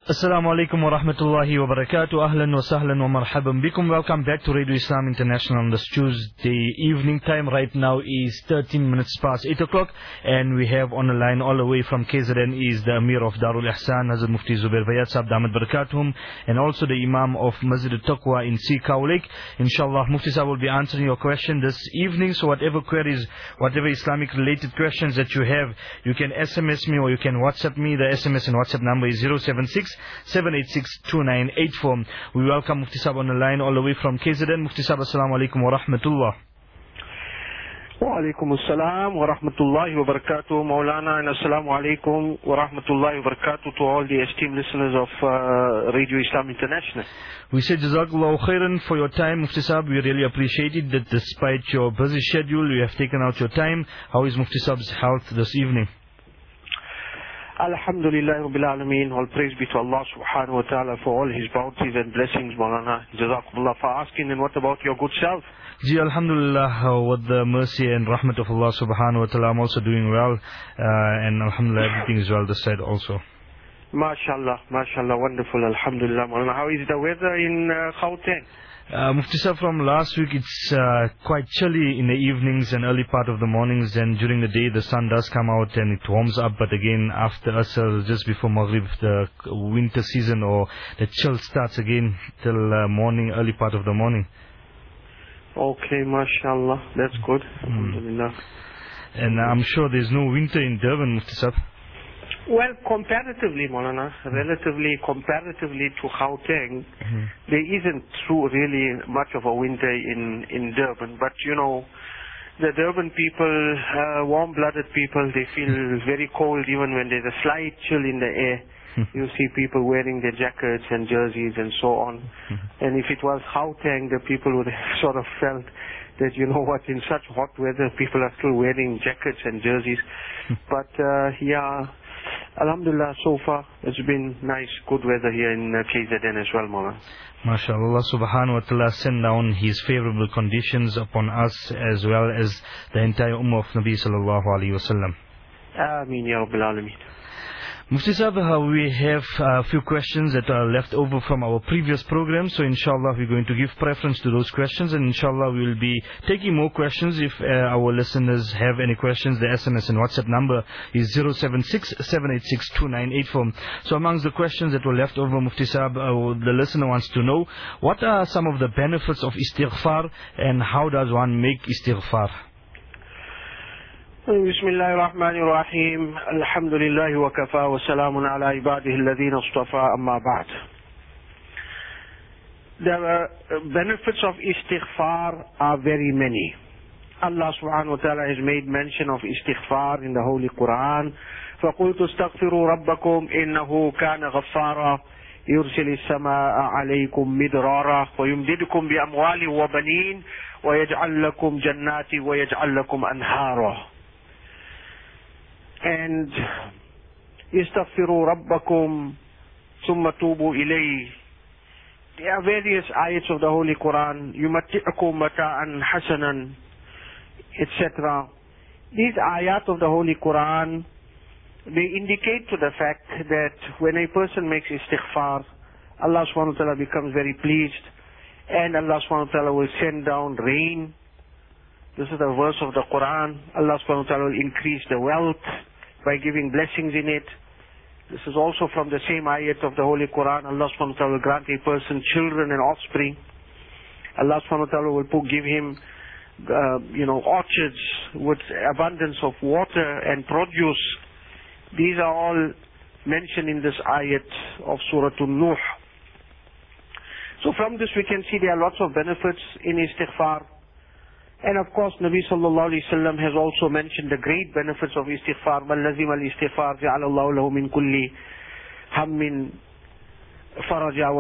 Assalamu alaikum wa rahmatullahi wa barakatuh. Ahlan wa sahlan wa marhaban bikum. Welcome back to Radio Islam International on this Tuesday evening time. Right now is 13 minutes past 8 o'clock, and we have on the line all the way from KZN is the Amir of Darul Ihsan, Hazrat Mufti Zubair Bayat Sahab Damat Barakatuhum, and also the Imam of Masjid al-Taqwa in Sikau Lake. Inshallah, Mufti Sahab will be answering your question this evening. So whatever queries, whatever Islamic related questions that you have, you can SMS me or you can WhatsApp me. The SMS and WhatsApp number is 076-786-2984. We welcome Mufti Sahab on the line all the way from KZN. Mufti Sahab, assalamu alaikum wa rahmatullah. Wa alaikum assalam wa rahmatullahi wa barakatuh, Maulana, and assalamu alaikum wa rahmatullahi wa barakatuh to all the esteemed listeners of Radio Islam International. We say Jazakallahu khairan for your time, Mufti Sahab. We really appreciate it that despite your busy schedule, you have taken out your time. How is Mufti Sahab's health this evening? Alhamdulillah Rabbil Alameen. All praise be to Allah subhanahu wa ta'ala for all his bounties and blessings, Maulana. Jazakumullah for asking. And what about your good self? Ji, Alhamdulillah, with the mercy and rahmat of Allah subhanahu wa ta'ala, I'm also doing well. And Alhamdulillah, everything is well this side also. MashaAllah, MashaAllah, wonderful, Alhamdulillah, Maulana. How is the weather in Gauteng? Mufti Sahab, from last week it's quite chilly in the evenings and early part of the mornings, and during the day the sun does come out and it warms up, but again after Asr, just before Maghrib, the winter season or the chill starts again till morning, early part of the morning. Okay, MashaAllah, that's good. Alhamdulillah. And I'm sure there's no winter in Durban, Mufti Sahab. Well, comparatively, Maulana, comparatively to Gauteng, there isn't really much of a winter in Durban. But you know, the Durban people, warm-blooded people, they feel very cold even when there's a slight chill in the air. You see people wearing their jackets and jerseys and so on. And if it was Gauteng, the people would have sort of felt that, you know what, in such hot weather, people are still wearing jackets and jerseys. But yeah, Alhamdulillah, so far it's been nice, good weather here in KZN as well, Mawlana. MashaAllah, Allah subhanahu wa ta'ala send down His favorable conditions upon us as well as the entire Ummah of Nabi sallallahu alayhi wa sallam. Ameen ya Rabbil Alameen. Mufti Sahab, we have a few questions that are left over from our previous program, so inshallah we're going to give preference to those questions, and inshallah we will be taking more questions. If our listeners have any questions, the SMS and WhatsApp number is 076-786-2984. So amongst the questions that were left over, Mufti Sahab, the listener wants to know, what are some of the benefits of istighfar and how does one make istighfar? Bismillahir Rahmanir Rahim. Alhamdulillahi wa kafa wa salamun ala ibadihi alladhina istafa, amma ba'd. The benefits of istighfar are very many. Allah subhanahu wa ta'ala has made mention of istighfar in the Holy Quran. فَقُلْتُ اسْتَغْفِرُوا رَبَّكُمْ إِنَّهُ كَانَ غَفَّارًا يُرْسِلِ السَّمَاءَ عَلَيْكُمْ مِدْرَارًا وَيُمْدِدْكُمْ بِأَمْوَالٍ وَبَنِينَ وَيَجْعَلْ لَكُمْ جَنَّاتٍ وَيَجْعَلْ لَكُمْ أَنْهَارًا. And istaghfiru rabbakum summa tubu ilayh. There are various ayats of the Holy Quran, yumatti'akum mata'an hasanan, etc. These ayat of the Holy Quran, they indicate to the fact that when a person makes istighfar, Allah subhanahu wa ta'ala becomes very pleased, and Allah subhanahu wa ta'ala will send down rain. This is the verse of the Quran. Allah subhanahu wa ta'ala will increase the wealth by giving blessings in it. This is also from the same ayat of the Holy Quran. Allah subhanahu wa ta'ala will grant a person children and offspring. Allah subhanahu wa ta'ala will give him orchards with abundance of water and produce. These are all mentioned in this ayat of Surah An-Nuh. So from this we can see there are lots of benefits in istighfar. And of course, Nabi sallallahu alayhi wa sallam has also mentioned the great benefits of istighfar. مَنْ لَزِمَ الْإِسْتِغْفَارَ جَعَلَ اللَّهُ لَهُ مِنْ كُلِّ هَمٍّ فَرَجًا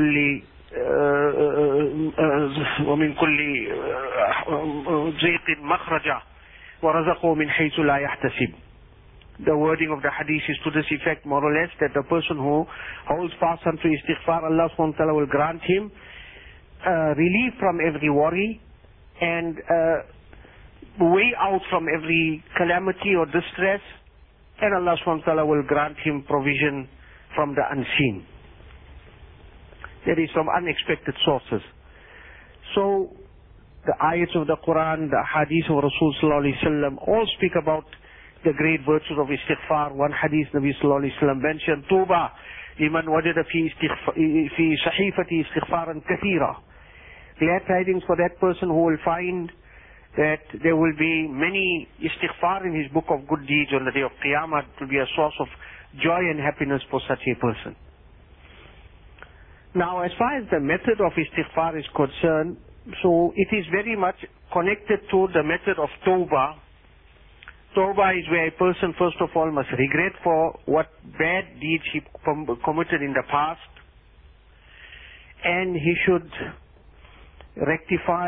وَمِنْ كُلِّ ضِيقٍ مَخْرَجًا وَرَزَقَهُ مِنْ حَيْثُ لَا يَحْتَسِبُ. The wording of the hadith is to this effect, more or less, that the person who holds fast unto istighfar, Allah subhanahu wa ta'ala will grant him relief from every worry, and way out from every calamity or distress, and Allah subhanahu wa ta'ala will grant him provision from the unseen. that is from unexpected sources. So the ayats of the Quran, the hadith of Rasul sallallahu alaihi wasallam all speak about the great virtues of istighfar. One hadith Nabi sallallahu alaihi wasallam mentioned, Tuba liman wajada fi sahifati istighfaran kathira. Glad tidings for that person who will find that there will be many istighfar in his book of good deeds on the day of Qiyamah. It will be a source of joy and happiness for such a person. Now, as far as the method of istighfar is concerned, so it is very much connected to the method of tawbah. Tawbah is where a person first of all must regret for what bad deeds he committed in the past, and he should rectify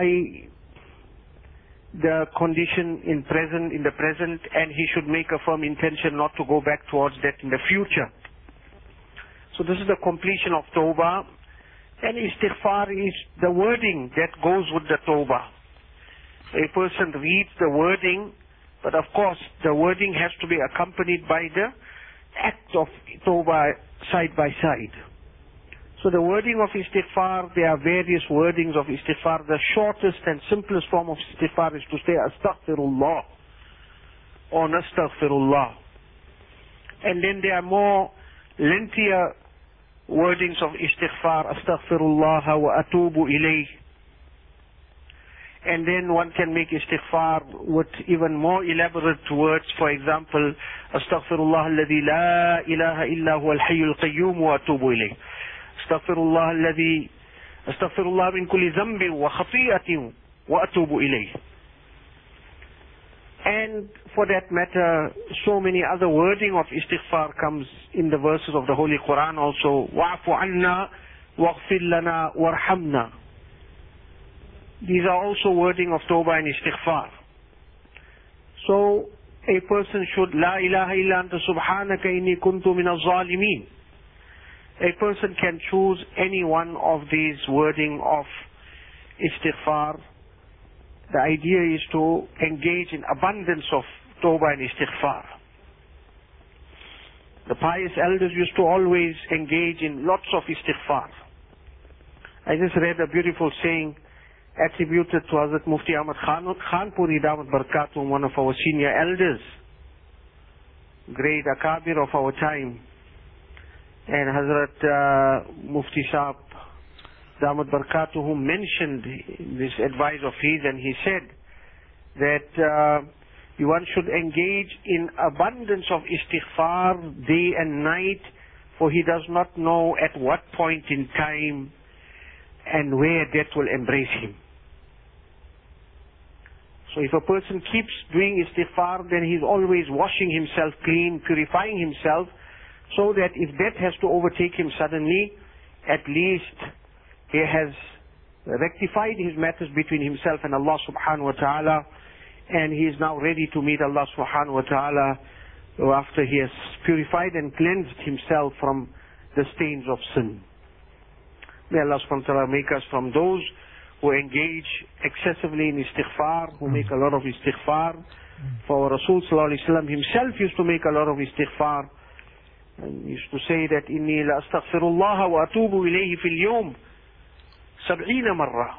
the condition in the present, and he should make a firm intention not to go back towards that in the future. So this is the completion of tawbah. And istighfar is the wording that goes with the tawbah. A person reads the wording, but of course the wording has to be accompanied by the act of tawbah side by side. So the wording of istighfar, there are various wordings of istighfar. The shortest and simplest form of istighfar is to say astaghfirullah or nastaghfirullah. And then there are more lengthier wordings of istighfar, astaghfirullah wa atubu ilayh. And then one can make istighfar with even more elaborate words. For example, astaghfirullah alladhi la ilaha illa huwa al-hayyul qayyum wa atubu ilayh. Astaghfirullah alladhi, astaghfirullah min kulli dhanbin wa khati'atin wa atubu ilayh. And for that matter, so many other wording of istighfar comes in the verses of the Holy Quran also. Wa'fu anna waghfir lana warhamna. These are also wording of tawbah and istighfar. So a person should la ilaha illa anta subhanaka inni kuntu min az-zalimin. A person can choose any one of these wording of istighfar. The idea is to engage in abundance of tawbah and istighfar. The pious elders used to always engage in lots of istighfar. I just read a beautiful saying attributed to Hazrat Mufti Ahmad Khanpuri Damat Barakatuh, one of our senior elders, great akabir of our time. And Hazrat Mufti Saab Damat Barakatuh, who mentioned this advice of his, and he said that one should engage in abundance of istighfar day and night, for he does not know at what point in time and where death will embrace him. So if a person keeps doing istighfar, then he's always washing himself clean, purifying himself, so that if death has to overtake him suddenly, at least he has rectified his matters between himself and Allah subhanahu wa ta'ala, and he is now ready to meet Allah subhanahu wa ta'ala after he has purified and cleansed himself from the stains of sin. May Allah subhanahu wa ta'ala make us from those who engage excessively in istighfar, who make a lot of istighfar. For Rasul sallallahu alaihi wasallam himself used to make a lot of istighfar, and he used to say that inni la astaghfirullah wa atubu ilayhi fil yawm 70 marra.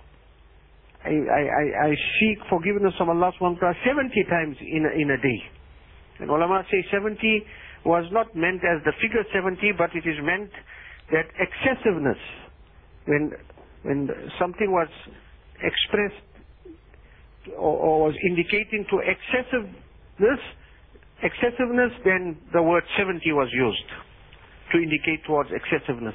I seek forgiveness from Allah subhanahu wa ta'ala 70 times in a day. And ulama say 70 was not meant as the figure 70, but it is meant that excessiveness, when something was expressed or was indicating to excessiveness, then the word 70 was used to indicate towards excessiveness.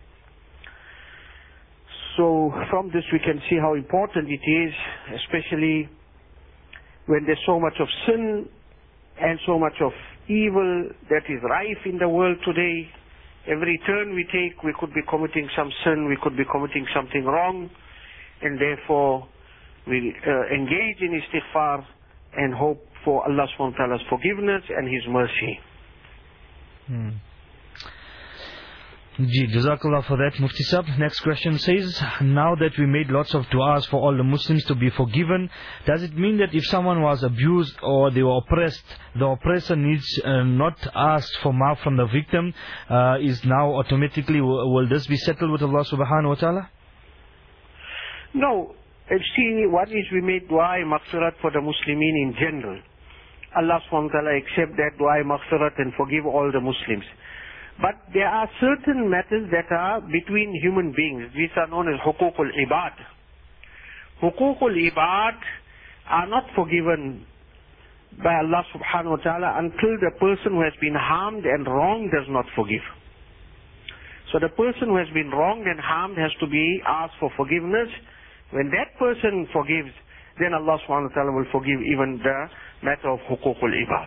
So from this we can see how important it is, especially when there's so much of sin and so much of evil that is rife in the world today. Every turn we take, we could be committing some sin, we could be committing something wrong, and therefore we engage in istighfar and hope for Allah subhanahu wa ta'ala's forgiveness and His mercy. Ji, Jazakallah for that, Mufti Sahib. Next question says, now that we made lots of du'as for all the Muslims to be forgiven, does it mean that if someone was abused or they were oppressed, the oppressor needs not ask for maaf from the victim, is now automatically, will this be settled with Allah subhanahu wa ta'ala? No. See, what is we made dua maghfirat for the Muslimin in general. Allah subhanahu wa ta'ala accept that dua maghfirat and forgive all the Muslims. But there are certain matters that are between human beings. These are known as hukukul ibad. Hukukul ibad are not forgiven by Allah subhanahu wa ta'ala until the person who has been harmed and wronged does not forgive. So the person who has been wronged and harmed has to be asked for forgiveness. When that person forgives, then Allah subhanahu wa ta'ala will forgive even the matter of hukukul ibad.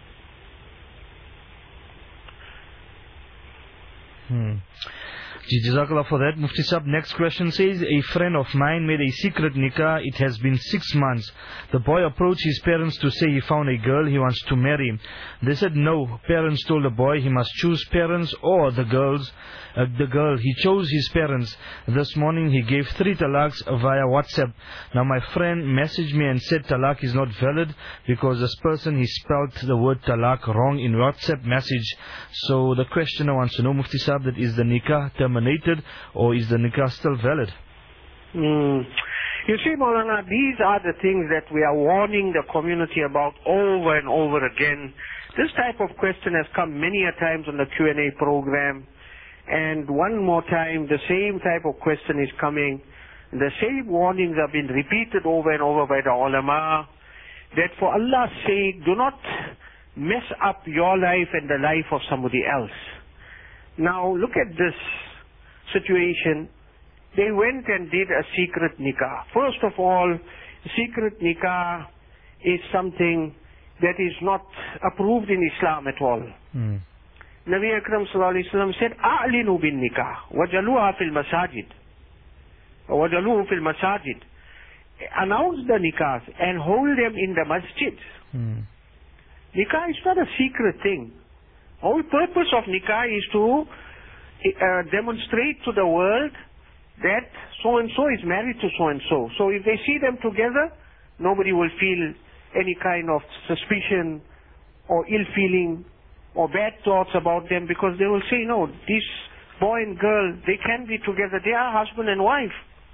Jazakallah for that, Mufti Sahib. Next question says, a friend of mine made a secret nikah. It has been 6 months. The boy approached his parents to say he found a girl he wants to marry. They said no. Parents told the boy he must choose parents or the girl. He chose his parents. This morning he gave 3 talaqs via WhatsApp. Now my friend messaged me and said talaq is not valid because this person, he spelled the word talaq wrong in WhatsApp message. So the questioner wants to know, Mufti Sahib, that is the nikah terminated or is the nikah still valid? You see, Maulana, these are the things that we are warning the community about over and over again. This type of question has come many a times on the Q&A program. And one more time, the same type of question is coming. The same warnings have been repeated over and over by the ulama, that for Allah's sake, do not mess up your life and the life of somebody else. Now, look at this situation. They went and did a secret nikah. First of all, secret nikah is something that is not approved in Islam at all. Nabi Akram sallallahu alayhi wa sallam said, "A'linu bin nikah, wajaluha fil masajid, wajaluhu fil masajid." Announce the nikahs and hold them in the masjids. Nikah is not a secret thing. Whole purpose of nikah is to demonstrate to the world that so-and-so is married to so-and-so. So if they see them together, nobody will feel any kind of suspicion or ill feeling or bad thoughts about them, because they will say, no, this boy and girl, they can be together. They are husband and wife.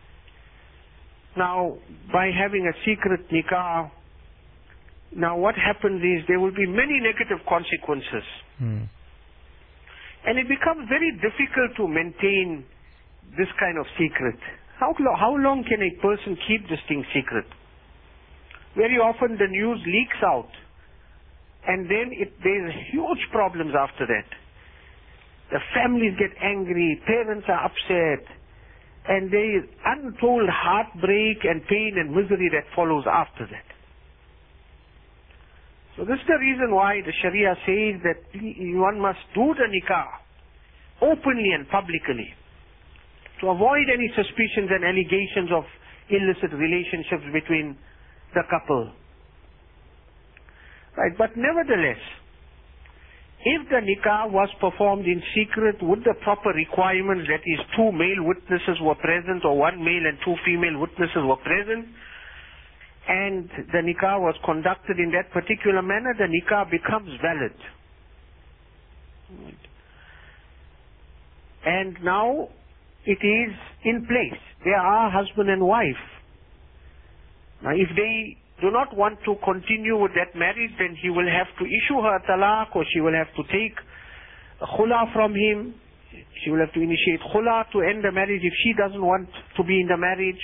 Now, by having a secret nikah, now what happens is there will be many negative consequences. And it becomes very difficult to maintain this kind of secret. How long can a person keep this thing secret? Very often the news leaks out, and then there's huge problems after that. The families get angry, parents are upset, and there is untold heartbreak and pain and misery that follows after that. So this is the reason why the Sharia says that one must do the nikah openly and publicly, to avoid any suspicions and allegations of illicit relationships between the couple. Right, but nevertheless, if the nikah was performed in secret with the proper requirements, that is 2 male witnesses were present or 1 male and 2 female witnesses were present, and the nikah was conducted in that particular manner, the nikah becomes valid. And now it is in place. They are husband and wife. Now if they do not want to continue with that marriage, then he will have to issue her talaq, or she will have to take khula from him. She will have to initiate khula to end the marriage if she doesn't want to be in the marriage.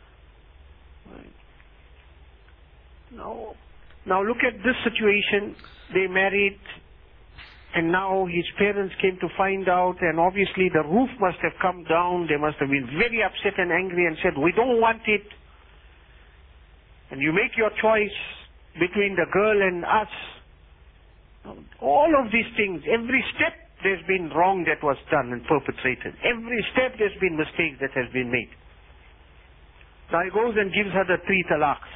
Now look at this situation. They married, and now his parents came to find out, and obviously the roof must have come down. They must have been very upset and angry and said, "We don't want it. And you make your choice between the girl and us." All of these things, every step there's been wrong that was done and perpetrated. Every step there's been mistakes that has been made. Now he goes and gives her the 3 talaqs.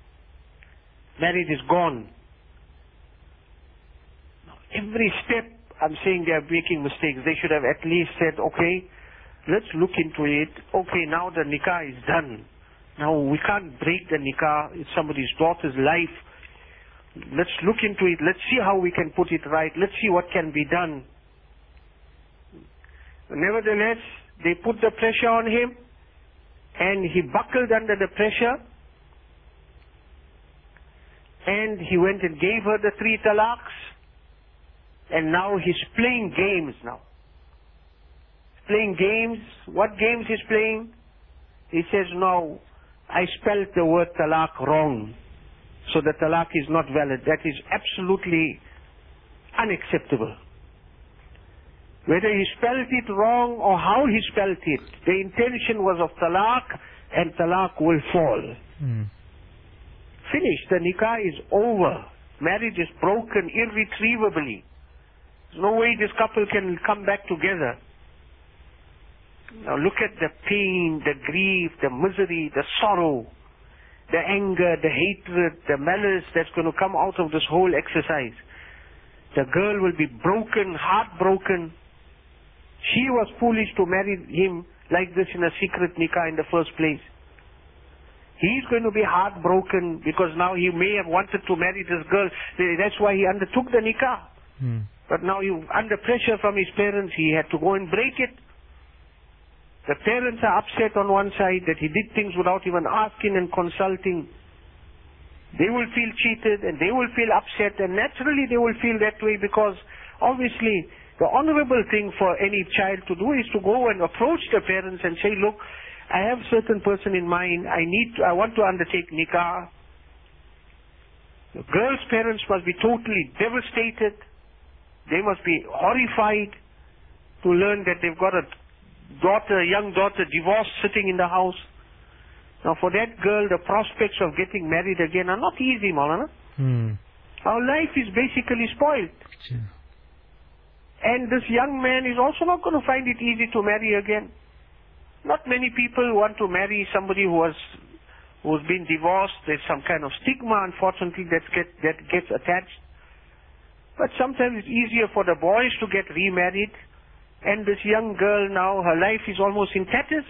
Marriage is gone. Now, every step I'm saying they are making mistakes. They should have at least said, okay, let's look into it. Okay, now the nikah is done. Now we can't break the nikah. It's somebody's daughter's life. Let's look into it. Let's see how we can put it right. Let's see what can be done. Nevertheless, they put the pressure on him, and he buckled under the pressure, and he went and gave her the 3 talaqs, and now he's playing games now. Playing games. What games he's playing? He says, no, I spelled the word talaq wrong, so the talaq is not valid. That is absolutely unacceptable. Whether he spelled it wrong or how he spelled it, the intention was of talaq, and talaq will fall. Finished. The nikah is over. Marriage is broken irretrievably. There's no way this couple can come back together. Now look at the pain, the grief, the misery, the sorrow, the anger, the hatred, the malice that's going to come out of this whole exercise. The girl will be broken, heartbroken. She was foolish to marry him like this in a secret nikah in the first place. He's going to be heartbroken because now he may have wanted to marry this girl. That's why he undertook the nikah. But now under pressure from his parents, he had to go and break it. The parents are upset on one side that he did things without even asking and consulting. They will feel cheated and they will feel upset, and naturally they will feel that way because obviously the honorable thing for any child to do is to go and approach the parents and say, look, I have a certain person in mind. I want to undertake nikah. The girl's parents must be totally devastated. They must be horrified to learn that they've got a young daughter divorced sitting in the house. Now for that girl, the prospects of getting married again are not easy, Maulana. Our life is basically spoiled. And this young man is also not going to find it easy to marry again. Not many people want to marry somebody who's been divorced. There's some kind of stigma, unfortunately, that gets attached. But sometimes it's easier for the boys to get remarried. And this young girl now, her life is almost in tatters.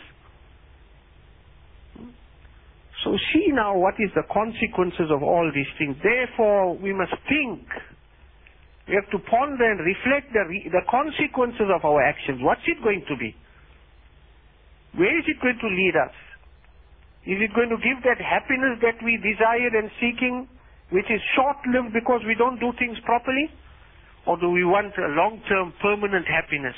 So see now what is the consequences of all these things. Therefore, we must think. We have to ponder and reflect the consequences of our actions. What's it going to be? Where is it going to lead us? Is it going to give that happiness that we desire and seeking, which is short-lived because we don't do things properly? Or do we want a long-term permanent happiness?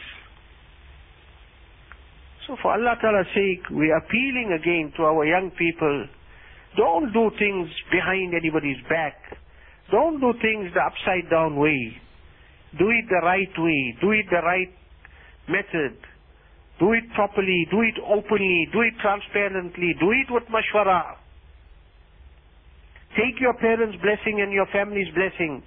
So for Allah Ta'ala's sake, we are appealing again to our young people. Don't do things behind anybody's back. Don't do things the upside down way. Do it the right way. Do it the right method. Do it properly. Do it openly. Do it transparently. Do it with mashwara. Take your parents' blessing and your family's blessing.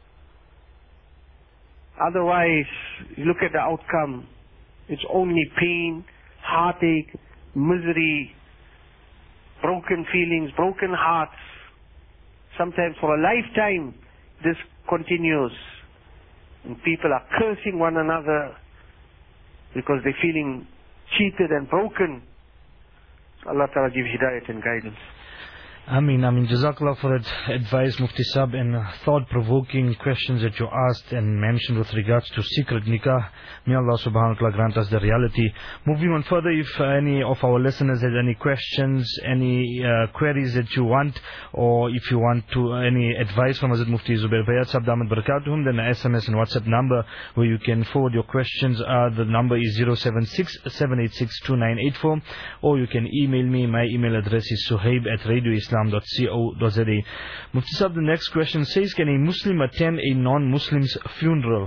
Otherwise, look at the outcome. It's only pain, heartache, misery, broken feelings, broken hearts. Sometimes for a lifetime, this continues. And people are cursing one another because they're feeling cheated and broken. Allah Ta'ala give hidayat and guidance. Ameen. Jazakallah for that advice, Mufti Sahib, and thought-provoking questions that you asked and mentioned with regards to secret nikah. May Allah subhanahu wa ta'ala grant us the reality. Moving on further, if any of our listeners has any questions, any queries that you want, or if you want to any advice from Hazrat Mufti Zubair Bayat Sahib Damat Barakatuhum, then the SMS and WhatsApp number where you can forward your questions the number is 076-786-2984, or you can email me. My email address is suhaib@radioislam.co.za. Mufti Sahib, the next question says, can a Muslim attend a non-Muslim's funeral?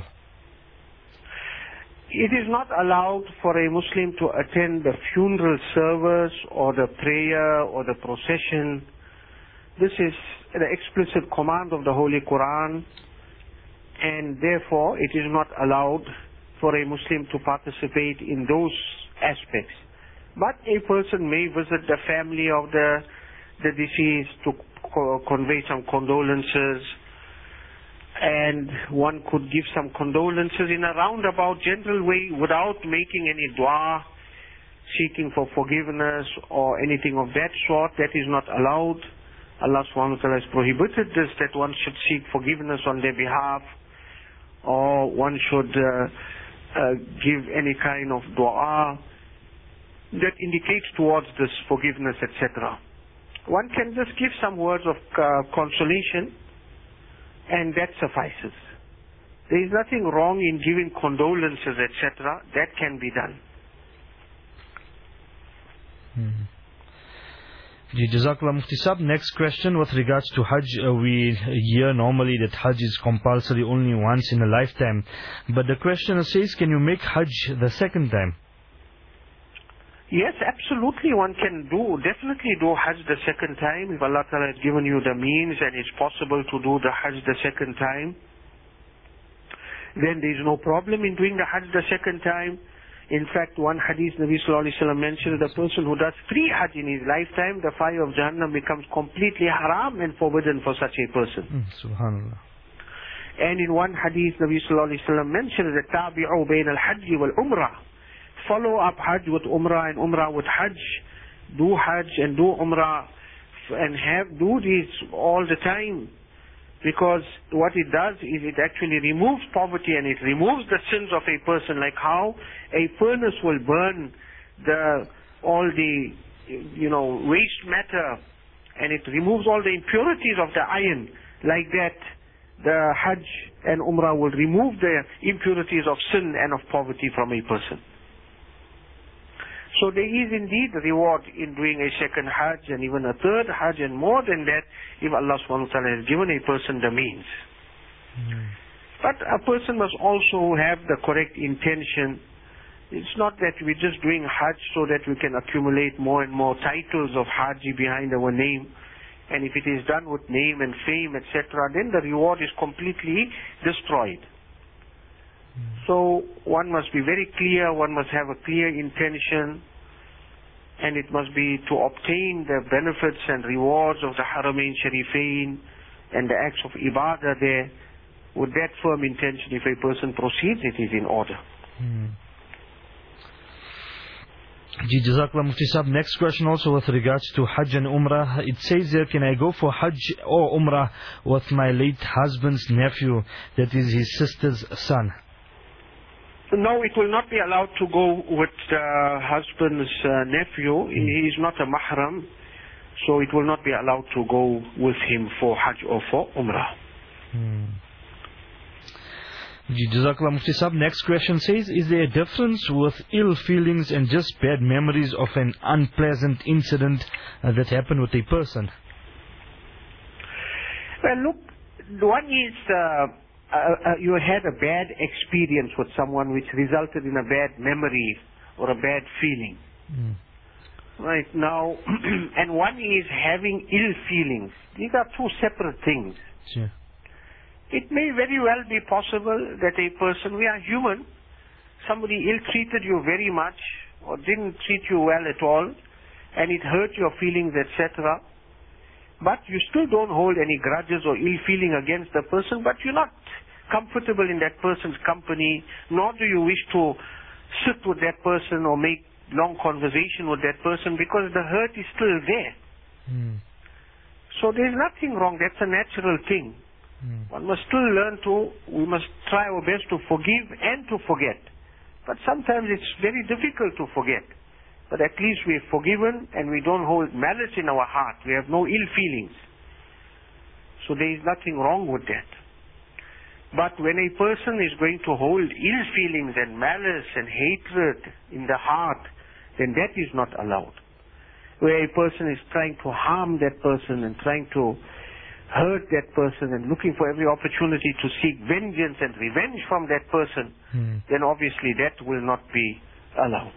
It is not allowed for a Muslim to attend the funeral service or the prayer or the procession. This is the explicit command of the Holy Quran, and therefore it is not allowed for a Muslim to participate in those aspects. But a person may visit the family of the deceased to convey some condolences, and one could give some condolences in a roundabout, general way without making any dua, seeking for forgiveness or anything of that sort. That is not allowed. Allah subhanahu wa ta'ala has prohibited this, that one should seek forgiveness on their behalf, or one should give any kind of dua that indicates towards this forgiveness, etc. One can just give some words of consolation, and that suffices. There is nothing wrong in giving condolences, etc. That can be done. Jazakallah Mufti Sahib. Next question with regards to Hajj. We hear normally that Hajj is compulsory only once in a lifetime. But the questioner says, can you make Hajj the second time? Yes, absolutely one can definitely do Hajj the second time. If Allah Ta'ala has given you the means and it's possible to do the Hajj the second time, then there is no problem in doing the Hajj the second time. In fact, one hadith Nabi Sallallahu Alaihi Wasallam mentioned, the person who does 3 Hajj in his lifetime, the fire of Jahannam becomes completely haram and forbidden for such a person. Subhanallah. And in one hadith Nabi Sallallahu Alaihi Wasallam mentioned that tabi'u bayn al-Hajj wal-Umrah. Follow up Hajj with Umrah and Umrah with Hajj. Do Hajj and do Umrah and do this all the time. Because what it does is it actually removes poverty and it removes the sins of a person, like how a furnace will burn all the waste matter and it removes all the impurities of the iron. Like that, the Hajj and Umrah will remove the impurities of sin and of poverty from a person. So there is indeed reward in doing a second Hajj and even a third Hajj, and more than that if Allah subhanahu wa ta'ala has given a person the means. But a person must also have the correct intention. It's not that we're just doing Hajj so that we can accumulate more and more titles of Haji behind our name. And if it is done with name and fame, etc., then the reward is completely destroyed. So one must be very clear, one must have a clear intention, and it must be to obtain the benefits and rewards of the Haramain Sharifain and the acts of ibadah there. With that firm intention, if a person proceeds, it is in order. Jazakallah Mufti Sahib. Next question also with regards to Hajj and Umrah. It says there, can I go for Hajj or Umrah with my late husband's nephew, that is his sister's son? No, it will not be allowed to go with the husband's nephew. He is not a mahram, so it will not be allowed to go with him for Hajj or for Umrah. Jazakallah Mufti Sahib. Next question says, is there a difference with ill feelings and just bad memories of an unpleasant incident that happened with a person? Well, look, one is you had a bad experience with someone which resulted in a bad memory or a bad feeling. Right now, and one is having ill feelings. These are two separate things. Sure. It may very well be possible that a person, we are human, somebody ill-treated you very much or didn't treat you well at all, and it hurt your feelings, etc. But you still don't hold any grudges or ill feeling against the person, but you're not comfortable in that person's company, nor do you wish to sit with that person or make long conversation with that person, because the hurt is still there. So there's nothing wrong. That's a natural thing. One must still we must try our best to forgive and to forget. But sometimes it's very difficult to forget. But at least we have forgiven and we don't hold malice in our heart. We have no ill feelings. So there is nothing wrong with that. But when a person is going to hold ill feelings and malice and hatred in the heart, then that is not allowed. Where a person is trying to harm that person and trying to hurt that person and looking for every opportunity to seek vengeance and revenge from that person, then obviously that will not be allowed.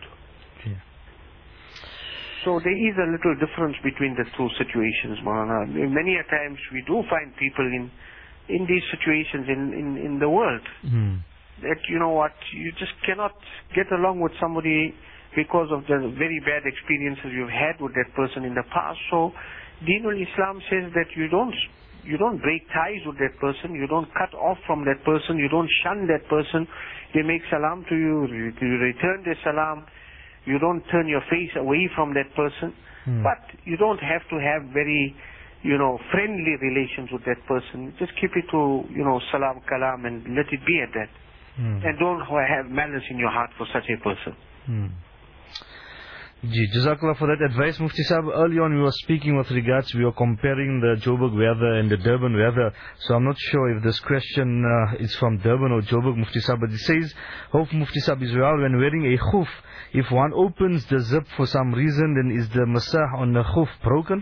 So there is a little difference between the two situations, Maulana. Many a times we do find people in these situations in the world that, you know what, you just cannot get along with somebody because of the very bad experiences you've had with that person in the past. So Deenul Islam says that you don't You don't break ties with that person. You don't cut off from that person. You don't shun that person. They make salam to you. You return their salam. You don't turn your face away from that person. But you don't have to have very, friendly relations with that person. Just keep it to, salam, kalam, and let it be at that. And don't have malice in your heart for such a person. Jazakallah for that advice, Mufti Sahib. Early on we were speaking with regards, we were comparing the Joburg weather and the Durban weather. So I'm not sure if this question is from Durban or Joburg, Mufti Sahib. But it says, hope Mufti Sahib is well. When wearing a khuf, if one opens the zip for some reason, then is the masah on the khuf broken?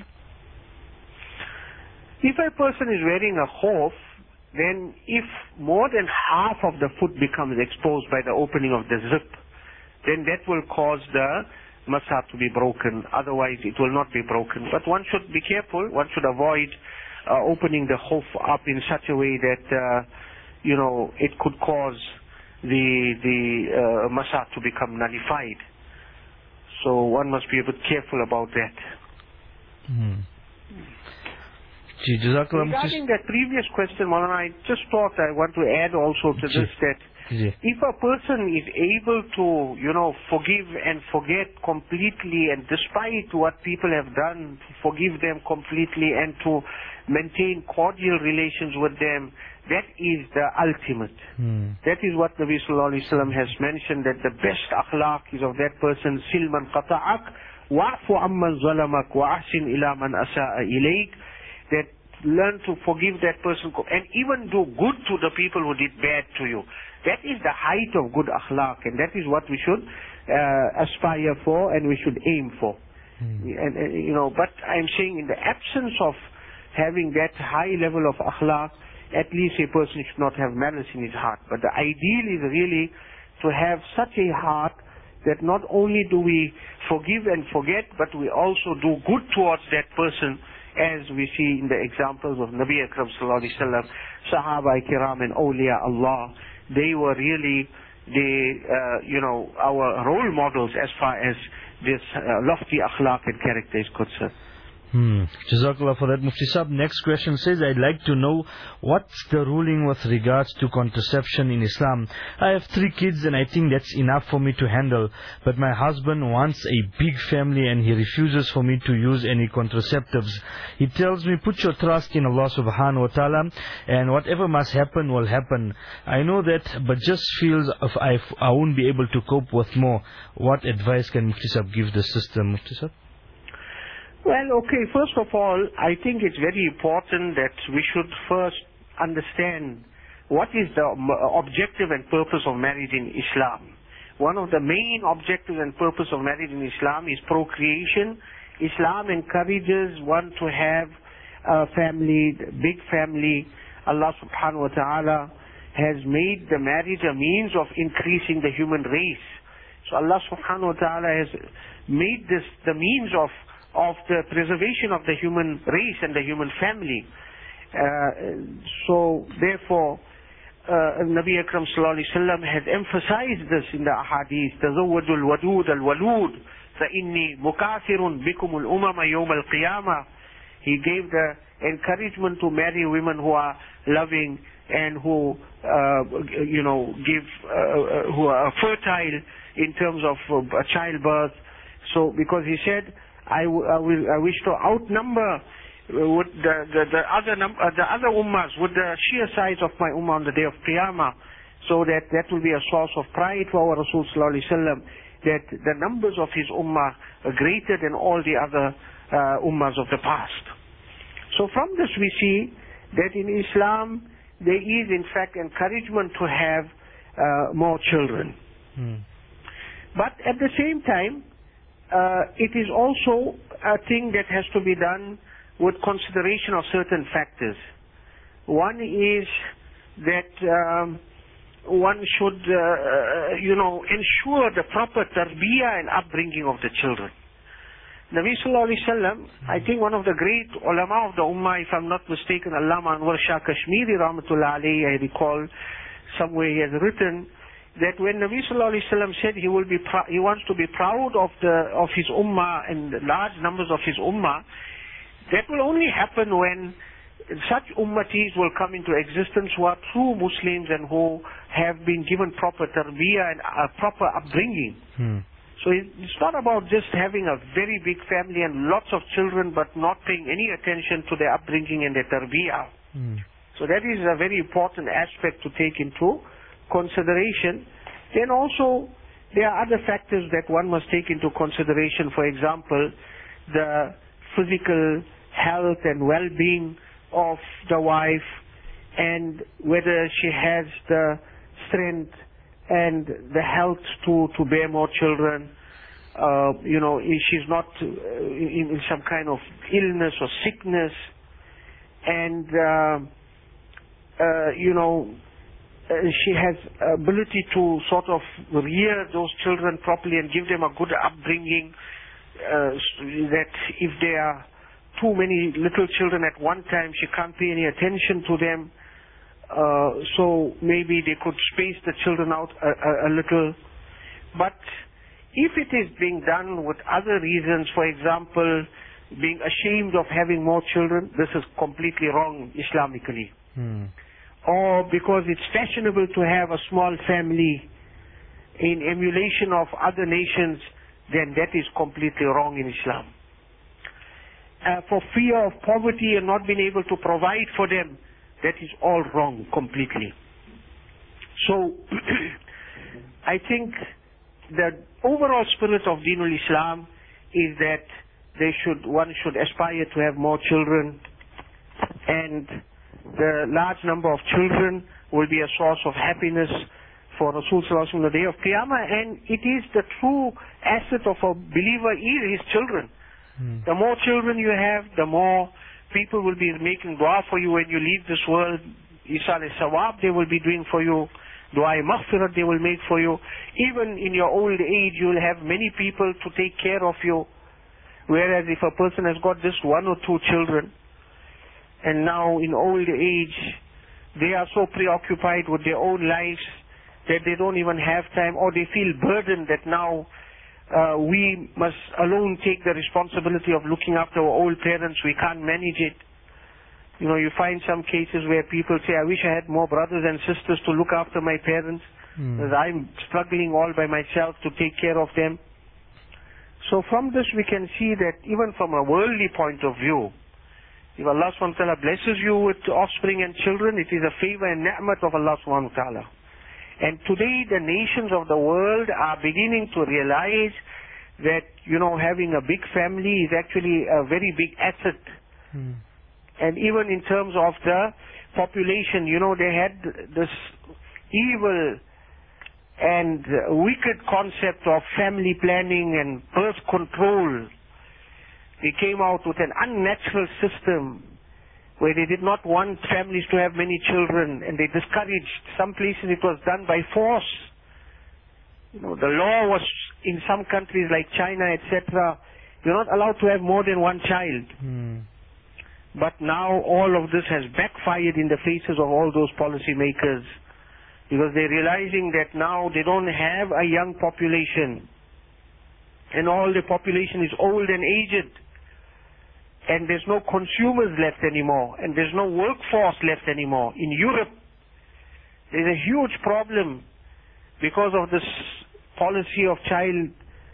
If a person is wearing a khuf, then if more than half of the foot becomes exposed by the opening of the zip, then that will cause the masah to be broken. Otherwise it will not be broken. But one should be careful. One should avoid opening the khuf up in such a way that it could cause the masah to become nullified. So one must be a bit careful about that. Regarding that previous question, Maulana, I just thought I want to add also to this that if a person is able to, forgive and forget completely, and despite what people have done, to forgive them completely and to maintain cordial relations with them, that is the ultimate. That is what Nabi Sallallahu Alaihi Wasallam has mentioned, that the best akhlaq is of that person, silman qata'ak, wa'fu amman zalamak, wa ahsin ila man asa'a ilayk, that learn to forgive that person and even do good to the people who did bad to you. That is the height of good akhlaq, and that is what we should aspire for and we should aim for. But I'm saying in the absence of having that high level of akhlaq, at least a person should not have malice in his heart. But the ideal is really to have such a heart that not only do we forgive and forget, but we also do good towards that person, as we see in the examples of Nabi Akram Sallallahu Alaihi Wasallam, Sahaba Kiram and Awliya Allah. They were really our role models as far as this lofty akhlaq and character is concerned. Jazakallah for that, Mufti Sahib. Next question says, I'd like to know what's the ruling with regards to contraception in Islam. I have 3 kids and I think that's enough for me to handle. But my husband wants a big family and he refuses for me to use any contraceptives. He tells me, put your trust in Allah subhanahu wa ta'ala and whatever must happen will happen. I know that, but just feels if I won't be able to cope with more. What advice can Mufti Sahib give the system, Mufti Sahib? Well, okay, first of all, I think it's very important that we should first understand what is the objective and purpose of marriage in Islam. One of the main objectives and purpose of marriage in Islam is procreation. Islam encourages one to have a family, big family. Allah subhanahu wa ta'ala has made the marriage a means of increasing the human race. So Allah subhanahu wa ta'ala has made this the means of the preservation of the human race and the human family. So therefore, Nabi Akram Sallallahu Alaihi Wasallam has emphasized this in the ahadith. تَزَوَّدُوا الْوَدُودَ الْوَلُودَ فَإِنِّي مُكَاثِرٌ بِكُمُ الْأُمَمَ يَوْمَ الْقِيَامَةِ. He gave the encouragement to marry women who are loving and who who are fertile in terms of childbirth. So because he said, I wish to outnumber with the other ummahs with the sheer size of my ummah on the day of Qiyamah, so that will be a source of pride for our Rasul Sallallahu Alaihi Wasallam, that the numbers of his ummah are greater than all the other ummahs of the past. So from this we see that in Islam there is in fact encouragement to have more children. But at the same time, it is also a thing that has to be done with consideration of certain factors. One is that one should, ensure the proper tarbiyah and upbringing of the children. Nabi Sallallahu Alaihi Wasallam, I think one of the great ulama of the ummah, if I'm not mistaken, Allama Anwar Shah Kashmiri Rahmatullah Alayhi, I recall somewhere he has written that when Nabi Sallallahu Alaihi Wasallam said he wants to be proud of his ummah and large numbers of his ummah, that will only happen when such ummatis will come into existence who are true Muslims and who have been given proper tarbiyah and proper upbringing. So it's not about just having a very big family and lots of children but not paying any attention to their upbringing and their tarbiyah. So that is a very important aspect to take into consideration. Then also there are other factors that one must take into consideration. For example, the physical health and well-being of the wife, and whether she has the strength and the health to bear more children. If she's not in some kind of illness or sickness, and she has ability to sort of rear those children properly and give them a good upbringing, that if there are too many little children at one time, she can't pay any attention to them. So maybe they could space the children out a little. But if it is being done with other reasons, for example, being ashamed of having more children, this is completely wrong Islamically. Or because it's fashionable to have a small family in emulation of other nations, then that is completely wrong in Islam. For fear of poverty and not being able to provide for them, that is all wrong completely. So, I think the overall spirit of Dinul Islam is that one should aspire to have more children, and the large number of children will be a source of happiness for Rasul Sallallahu Alaihi Wasallam on the day of Qiyamah, and it is the true asset of a believer is his children. The more children you have, the more people will be making dua for you when you leave this world. Isal sawab they will be doing for you. Dua maghfirat they will make for you. Even in your old age you will have many people to take care of you. Whereas if a person has got just one or two children, and now in old age they are so preoccupied with their own lives that they don't even have time, or they feel burdened that now we must alone take the responsibility of looking after our old parents. We can't manage it. You find some cases where people say, I wish I had more brothers and sisters to look after my parents, because I'm struggling all by myself to take care of them. So from this we can see that even from a worldly point of view, if Allah subhanahu wa ta'ala blesses you with offspring and children, it is a favor and ni'mat of Allah subhanahu wa ta'ala. And today the nations of the world are beginning to realize that, having a big family is actually a very big asset. And even in terms of the population, they had this evil and wicked concept of family planning and birth control. They came out with an unnatural system where they did not want families to have many children, and they discouraged. Some places it was done by force. The law was, in some countries like China, etc., you're not allowed to have more than one child. But now all of this has backfired in the faces of all those policymakers, because they're realizing that now they don't have a young population, and all the population is old and aged. And there's no consumers left anymore, and there's no workforce left anymore. In Europe, there's a huge problem because of this policy of child,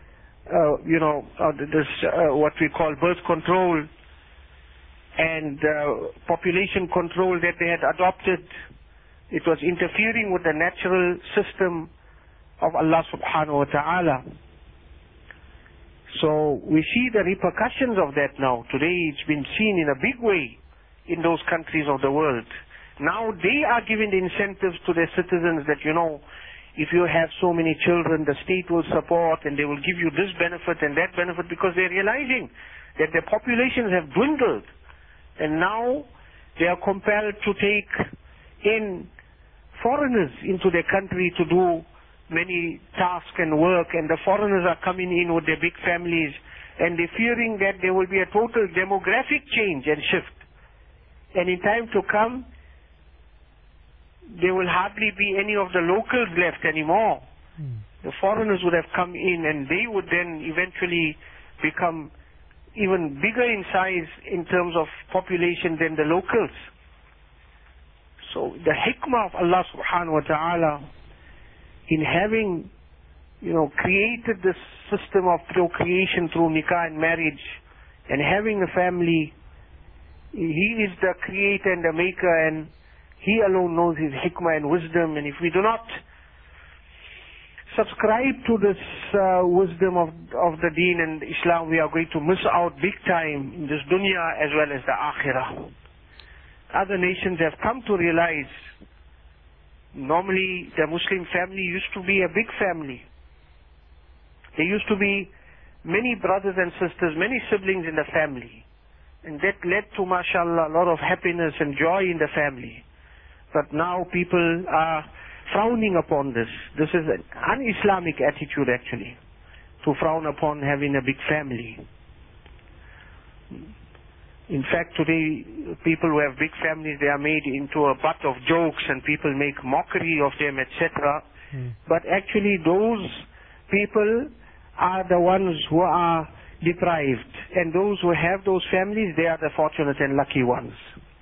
what we call birth control and population control that they had adopted. It was interfering with the natural system of Allah subhanahu wa ta'ala. So we see the repercussions of that now. Today it's been seen in a big way in those countries of the world. Now they are giving the incentives to their citizens that, if you have so many children, the state will support and they will give you this benefit and that benefit, because they're realizing that their populations have dwindled. And now they are compelled to take in foreigners into their country to do many tasks and work, and the foreigners are coming in with their big families, and they're fearing that there will be a total demographic change and shift. And in time to come, there will hardly be any of the locals left anymore. The foreigners would have come in, and they would then eventually become even bigger in size in terms of population than the locals. So the hikmah of Allah subhanahu wa ta'ala in having, created this system of procreation through nikah and marriage and having a family, He is the creator and the maker, and He alone knows His hikmah and wisdom. And if we do not subscribe to this wisdom of the deen and Islam, we are going to miss out big time in this dunya as well as the akhirah. Other nations have come to realize, normally the Muslim family used to be a big family. There used to be many brothers and sisters, many siblings in the family. And that led to, mashallah, a lot of happiness and joy in the family. But now people are frowning upon this. This is an un-Islamic attitude actually, to frown upon having a big family. In fact, today, people who have big families, they are made into a butt of jokes and people make mockery of them, etc. But actually, those people are the ones who are deprived. And those who have those families, they are the fortunate and lucky ones.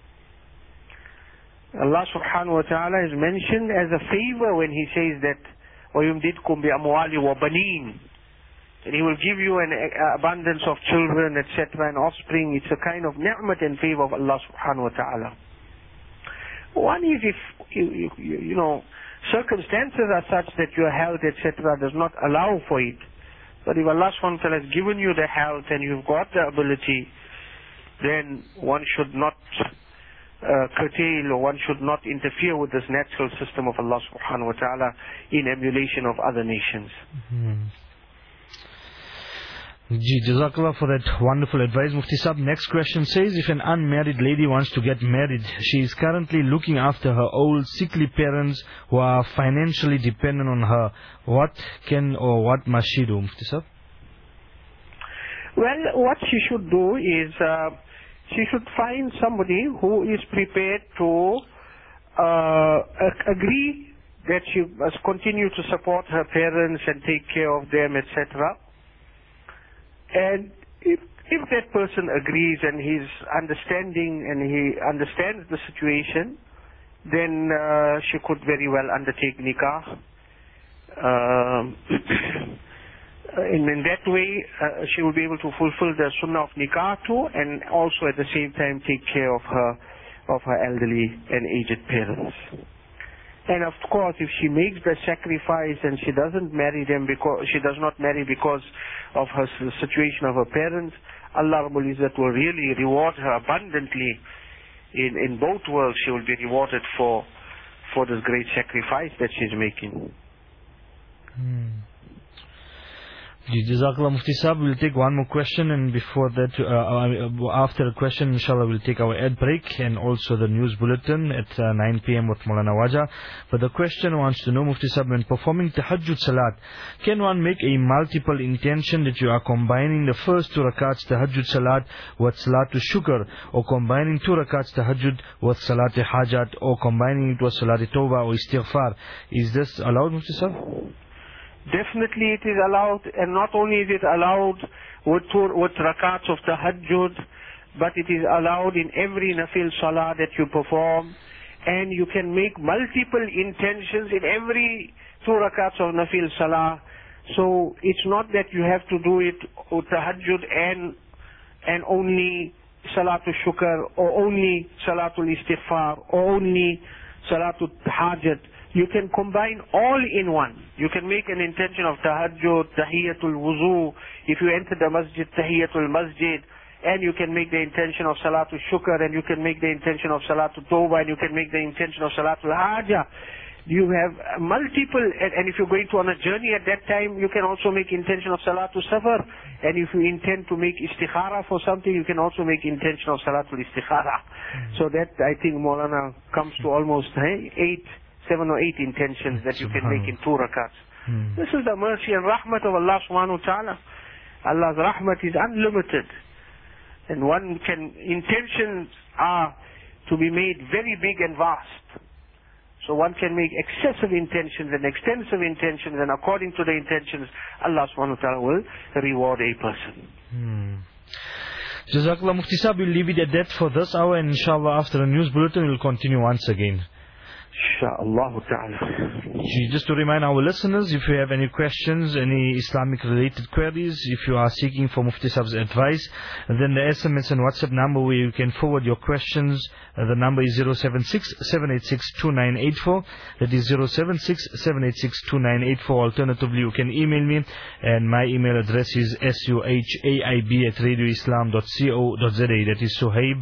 Allah subhanahu wa ta'ala is mentioned as a favor when He says that وَيُمْدِدْكُمْ بِأَمْوَالِ وَبَنِينَ, and He will give you an abundance of children, etc., and offspring. It's a kind of ni'mat and favor of Allah subhanahu wa ta'ala. One is if, circumstances are such that your health, etc., does not allow for it. But if Allah subhanahu wa ta'ala has given you the health and you've got the ability, then one should not curtail, or one should not interfere with this natural system of Allah subhanahu wa ta'ala in emulation of other nations. Jazakallah for that wonderful advice, Mufti Sahib. Next question says, if an unmarried lady wants to get married, she is currently looking after her old sickly parents who are financially dependent on her. What must she do, Mufti Sahib? Well, what she should do is, she should find somebody who is prepared to agree that she must continue to support her parents and take care of them, etc. And if that person agrees and he's understanding and he understands the situation, then she could very well undertake nikah. In that way, she will be able to fulfill the sunnah of nikah too, and also at the same time take care of her elderly and aged parents. And of course, if she makes the sacrifice and she doesn't marry them because she does not marry because of her situation of her parents, Allah Rabbul Izzat will really reward her abundantly. In both worlds, she will be rewarded for this great sacrifice that she's making. Jazakallah, Mufti Sahib. We'll take one more question, and before that, after the question, inshallah, we'll take our ad break and also the news bulletin at 9 p.m. with Maulana Waja. But the question wants to know, Mufti Sahib, when performing tahajjud salat, can one make a multiple intention that you are combining the first 2 rakats tahajjud salat with salatul shukr, or combining 2 rakats tahajjud with salatul hajat, or combining it with salatul tawbah or istighfar? Is this allowed, Mufti Sahib? Definitely it is allowed, and not only is it allowed with rakats of tahajjud, but it is allowed in every nafil salah that you perform, and you can make multiple intentions in every 2 rakats of nafil salah. So it's not that you have to do it with tahajjud and only salatul shukr, or only salatul istighfar, or only salatul hajat. You can combine all in one. You can make an intention of tahajjud, tahiyatul wuzu. If you enter the masjid, tahiyatul masjid. And you can make the intention of salatul shukr, and you can make the intention of salatul tawbah, and you can make the intention of salatul haja. You have multiple, and if you're going on a journey at that time, you can also make intention of salatul safar. And if you intend to make istikhara for something, you can also make intention of salatul istikhara. So that, I think, Maulana, comes to almost 7 or 8 intentions that you can make in 2 rakats. This is the mercy and rahmat of Allah subhanahu wa ta'ala. Allah's rahmat is unlimited. And intentions are to be made very big and vast. So one can make excessive intentions and extensive intentions, and according to the intentions, Allah subhanahu wa ta'ala will reward a person. Jazakallah Mufti Sahib, we'll leave it at that for this hour, and inshallah after the news bulletin we'll continue once again. Insha'Allah ta'ala. Just to remind our listeners, if you have any questions, any Islamic related queries, if you are seeking for Mufti Sahib's advice, then the SMS and WhatsApp number where you can forward your questions, the number is 076-786-2984. That is 076-786-2984. Alternatively, you can email me, and my email address is suhaib@radioislam.co.za. That is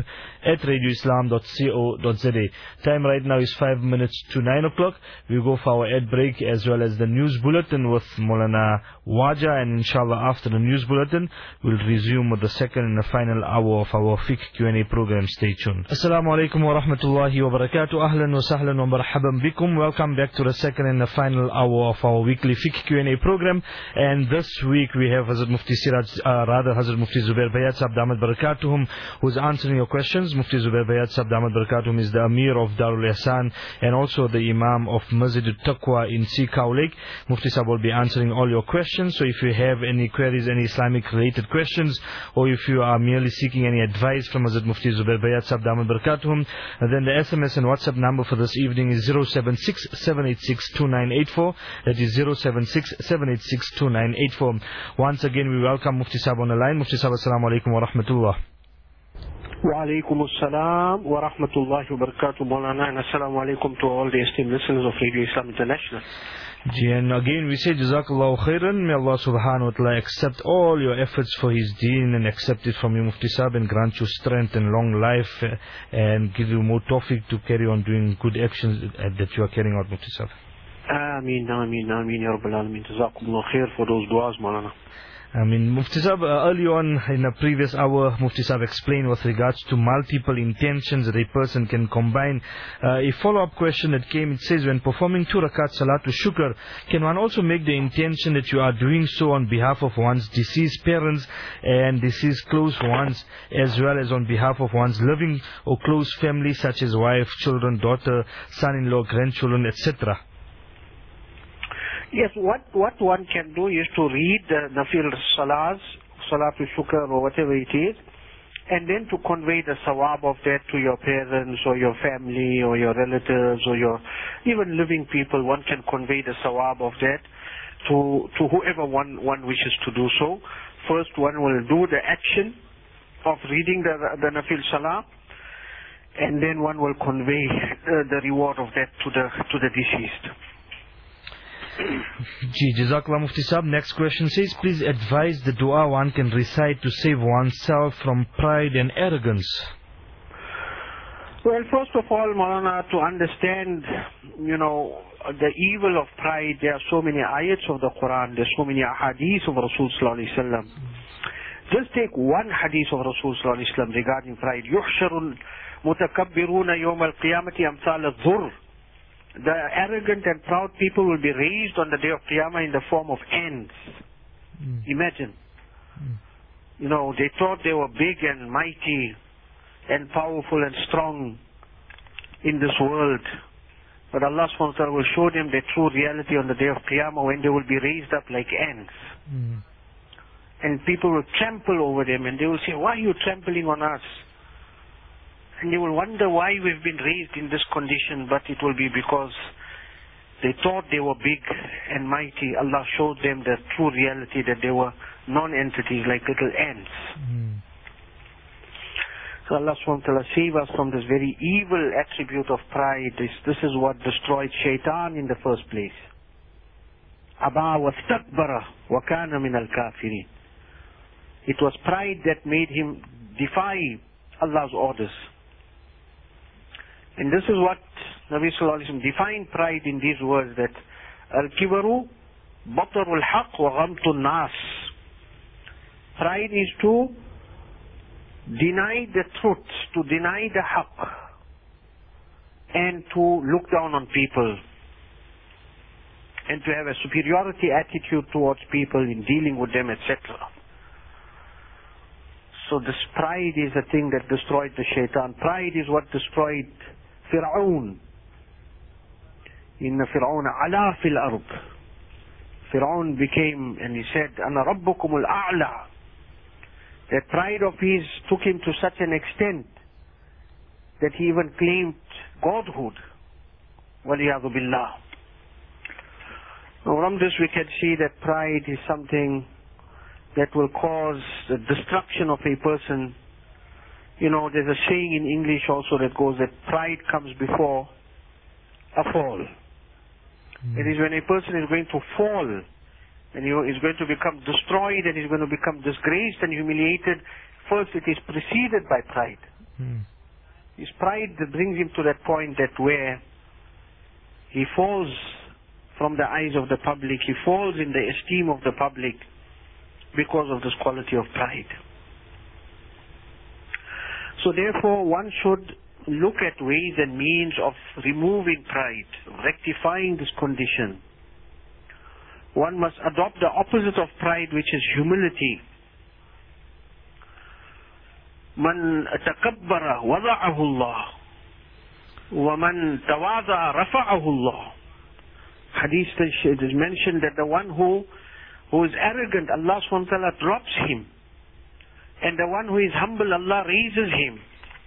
suhaib@radioislam.co.za. Time right now is 5 minutes to 9 o'clock. We go for our ad break as well as the news bulletin with Maulana Waja, and inshallah after the news bulletin we'll resume with the second and the final hour of our fiqh Q&A program. Stay tuned. Assalamu alaikum wa rahmatullahi wa barakatuh. Ahlan wa sahlan wa marhaban bikum. Welcome back to the second and the final hour of our weekly fiqh Q&A program. And this week we have Hazrat Mufti Hazrat Mufti Zubair Bayat Sahib Damat Barakatuhum, who's answering your questions. Mufti Zubair Bayat Sahib Damat Barakatuhum is the Amir of Darul Ihsan and also the Imam of Masjid al-Taqwa in Sikau Lake. Mufti Sahib will be answering all your questions. So if you have any queries, any Islamic related questions, or if you are merely seeking any advice from Hazrat Mufti Zubair Bayat Sahib Damat Barakatuhum, then the SMS and WhatsApp number for this evening is 076-786-2984. That is 076-786-2984. Once again, we welcome Mufti Sahib on the line. Mufti Sahib, assalamu alaikum wa rahmatullah. Wa alaikum assalam wa rahmatullahi wa barakatuh, Maulana, and assalamu alaikum to all the esteemed listeners of Radio Islam International. And again we say Jazakallahu khairan. May Allah subhanahu wa ta'ala accept all your efforts for His deen and accept it from you, Mufti Sahib, and grant you strength and long life and give you more tawfiq to carry on doing good actions that you are carrying out, Mufti Sahib. Ameen, ameen, ameen, ya Rabbil Alameen. Jazakumullah khair for those du'as, Maulana. Mufti Sahib, early on in the previous hour, Mufti Sahib explained with regards to multiple intentions that a person can combine. A follow-up question that came, it says, when performing 2 rakat Salatul Shukr, can one also make the intention that you are doing so on behalf of one's deceased parents and deceased close ones, as well as on behalf of one's living or close family, such as wife, children, daughter, son-in-law, grandchildren, etc.? Yes, what one can do is to read the Nafil Salatul Shukr or whatever it is, and then to convey the sawab of that to your parents or your family or your relatives or your even living people. One can convey the sawab of that to whoever one wishes to do so. First, one will do the action of reading the Nafil Salah, and then one will convey the reward of that to the deceased. Jazakallah Mufti Sahib. Next question says, please advise the dua one can recite to save oneself from pride and arrogance. Well, first of all, Maulana, to understand, the evil of pride, there are so many ayats of the Quran, there are so many hadiths of Rasul Sallallahu Alaihi Wasallam. Just take one hadith of Rasul Sallallahu Alaihi Wasallam regarding pride. يُحْشَرُ الْمُتَكَبِّرُونَ يَوْمَ الْقِيَامَةِ أَمْثَالَ الظُّرِّ. The arrogant and proud people will be raised on the day of Qiyamah in the form of ants. Imagine. They thought they were big and mighty and powerful and strong in this world. But Allah subhanahu wa ta'ala will show them their true reality on the day of Qiyamah when they will be raised up like ants. And people will trample over them and they will say, why are you trampling on us? And they will wonder why we've been raised in this condition, but it will be because they thought they were big and mighty. Allah showed them the true reality that they were non-entities like little ants. So Allah subhanahu wa ta'ala save us from this very evil attribute of pride. This is what destroyed shaitan in the first place. Aba wastakbara wa kana min al-kafirin. It was pride that made him defy Allah's orders. And this is what Nabi Sallallahu Alaihi Wasallam defined pride in these words, that Al-Kibaru Batarul Haq wa Ghamtun Nas. Pride is to deny the truth, to deny the Haqq, and to look down on people, and to have a superiority attitude towards people in dealing with them, etc. So this pride is the thing that destroyed the shaitan. Pride is what destroyed Fir'aun. Inna Fir'auna ala fil ard. Fir'aun became, and he said, Ana rabbukumul a'la. That pride of his took him to such an extent that he even claimed godhood. Waliyadu billah. Now from this we can see that pride is something that will cause the destruction of a person. You know, there's a saying in English also that goes that pride comes before a fall. It is when a person is going to fall and he is going to become destroyed and he's going to become disgraced and humiliated, first it is preceded by pride. His pride that brings him to that point that where he falls from the eyes of the public, he falls in the esteem of the public because of this quality of pride. So therefore one should look at ways and means of removing pride, rectifying this condition. One must adopt the opposite of pride, which is humility. Man takabbara wada'ahu Allah, wa man tawadha'a rafa'ahu Allah. Hadith it is mentioned that the one who is arrogant, Allah subhanahu wa ta'ala drops him. And the one who is humble, Allah raises him.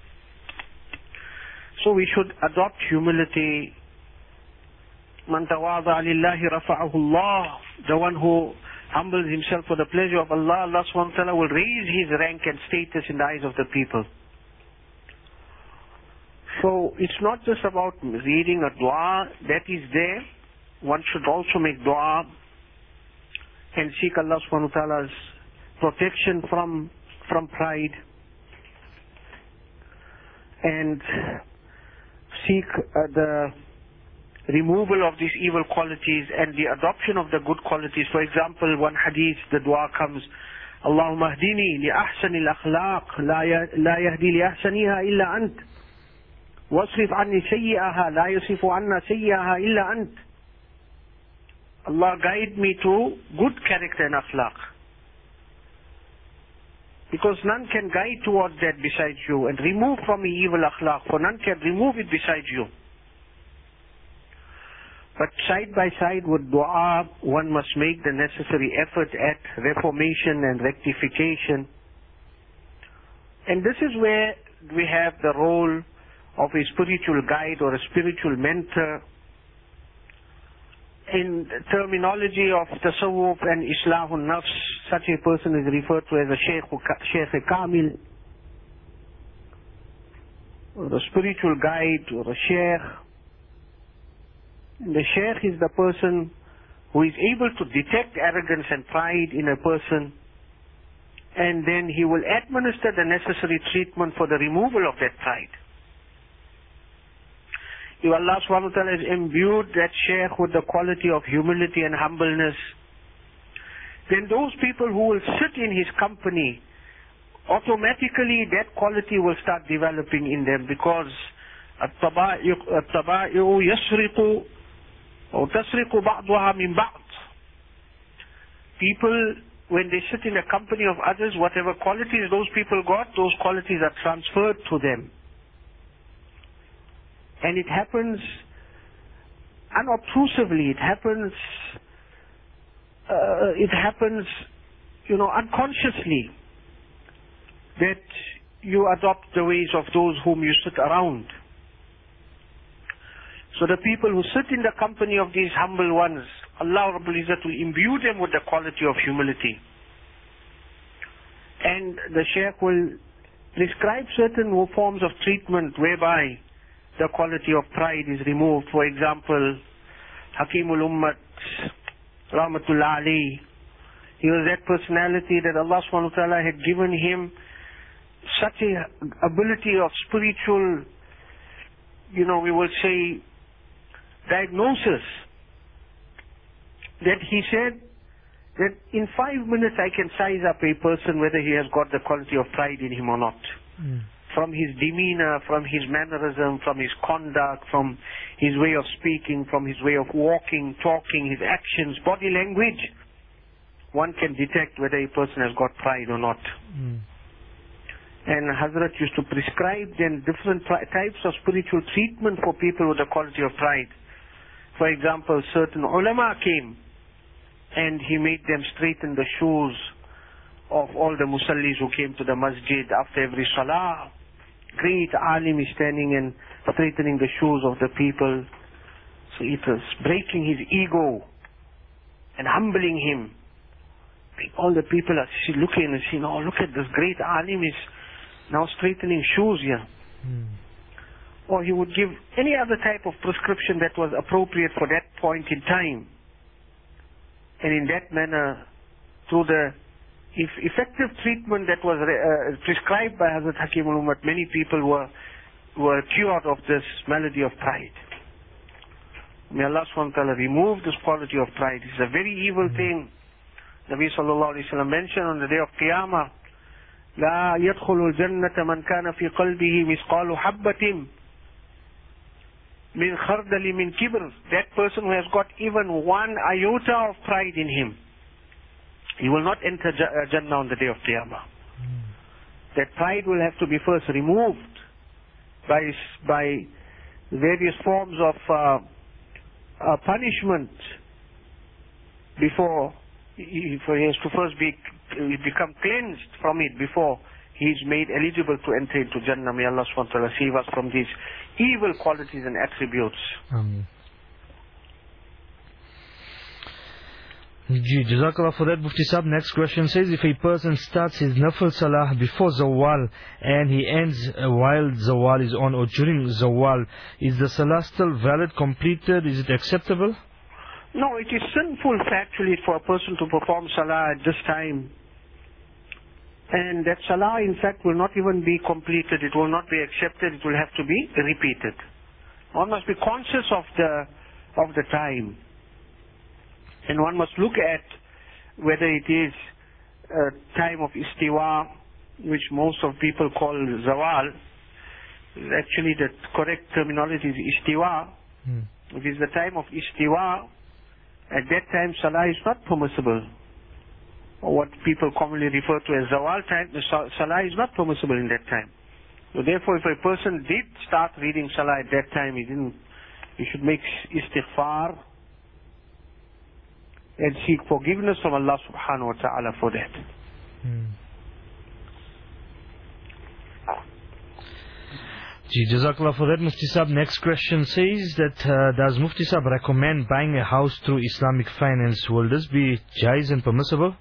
So we should adopt humility. Man tawadha'a lillahi rafa'ahu Allah. The one who humbles himself for the pleasure of Allah, Allah subhanahu wa ta'ala will raise his rank and status in the eyes of the people. So it's not just about reading a dua, that is there. One should also make dua and seek Allah subhanahu wa ta'ala's protection from pride, and seek the removal of these evil qualities and the adoption of the good qualities. For example, one hadith, the dua comes, Allahumma hdini li ahsani al-akhlaq, la yahdi li ahsaniha illa ant, wasrif anni sayyi'aha, la yusifu anna sayyi'aha illa ant. Allah, guide me to good character and akhlaq, because none can guide towards that besides you, and remove from me evil akhlaq, for none can remove it besides you. But side by side with dua, one must make the necessary effort at reformation and rectification. And this is where we have the role of a spiritual guide or a spiritual mentor. In terminology of tasawwuf and islahun nafs, such a person is referred to as a Shaykh Kamil, or a spiritual guide, or a Shaykh. The Shaykh is the person who is able to detect arrogance and pride in a person, and then he will administer the necessary treatment for the removal of that pride. If Allah subhanahu wa ta'ala has imbued that Shaykh with the quality of humility and humbleness, then those people who will sit in his company, automatically that quality will start developing in them, because الطبائع يسرق أو تسرق بعضها من بعض. People, when they sit in the company of others, whatever qualities those people got, those qualities are transferred to them. And it happens unobtrusively, it happens, unconsciously, that you adopt the ways of those whom you sit around. So the people who sit in the company of these humble ones, Allah Rabbul Izzat will imbue them with the quality of humility. And the Shaykh will prescribe certain forms of treatment whereby the quality of pride is removed. For example, Hakimul Ummat, Rahmatullah Ali, he was that personality that Allah subhanahu wa ta'ala had given him such a ability of spiritual, we will say, diagnosis, that he said that in 5 minutes I can size up a person whether he has got the quality of pride in him or not. From his demeanor, from his mannerism, from his conduct, from his way of speaking, from his way of walking, talking, his actions, body language, one can detect whether a person has got pride or not. And Hazrat used to prescribe then different types of spiritual treatment for people with the quality of pride. For example, certain ulama came and he made them straighten the shoes of all the musallis who came to the masjid after every salah. Great alim is standing and straightening the shoes of the people. So it was breaking his ego and humbling him. All the people are looking and saying, oh, look at this great alim is now straightening shoes here. Or he would give any other type of prescription that was appropriate for that point in time. And in that manner, through the effective treatment that was prescribed by Hazrat Hakim al-Ummat, many people were cured of this malady of pride. May Allah subhanahu wa ta'ala remove this quality of pride. It's a very evil thing. Nabi sallallahu alayhi wa sallam mentioned on the day of Qiyamah, لا يدخل الجنة من كان في قلبه مثقال حبة من خردل من كبر. That person who has got even one iota of pride in him, he will not enter Jannah on the day of Qiyamah. That pride will have to be first removed by various forms of punishment before he has to first become cleansed from it before he is made eligible to enter into Jannah. May Allah subhanahu wa ta'ala save us from these evil qualities and attributes. Ameen. Jazakallah for that, Mufti Sahib. Next question says, if a person starts his nafil salah before zawal and he ends while zawal is on or during zawal, is the salah still valid, completed? Is it acceptable? No, it is sinful factually for a person to perform salah at this time. And that salah in fact will not even be completed, it will not be accepted, it will have to be repeated. One must be conscious of the time. And one must look at whether it is a time of istiwa, which most of people call zawal. Actually the correct terminology is istiwa. If it's the time of istiwa, at that time salah is not permissible. Or what people commonly refer to as zawal time, the salah is not permissible in that time. So therefore, if a person did start reading salah at that time, he should make istighfar and seek forgiveness from Allah subhanahu wa ta'ala for that. Jazakallah for that, Mufti Sahib. Next question says that does Mufti Sahib recommend buying a house through Islamic finance? Will this be jaiz and permissible?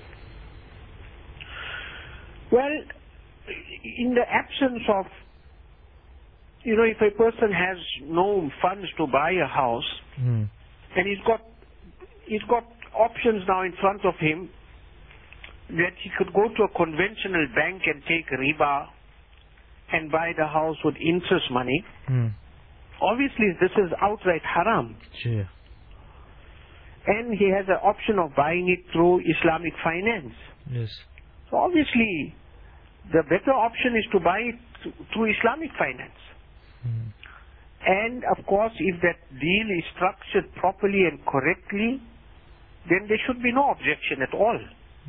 Well, in the absence of, if a person has no funds to buy a house, and he's got options now in front of him, that he could go to a conventional bank and take riba and buy the house with interest money. Obviously this is outright haram. Sure. And he has an option of buying it through Islamic finance. Yes. So obviously the better option is to buy it through Islamic finance. And of course, if that deal is structured properly and correctly, then there should be no objection at all.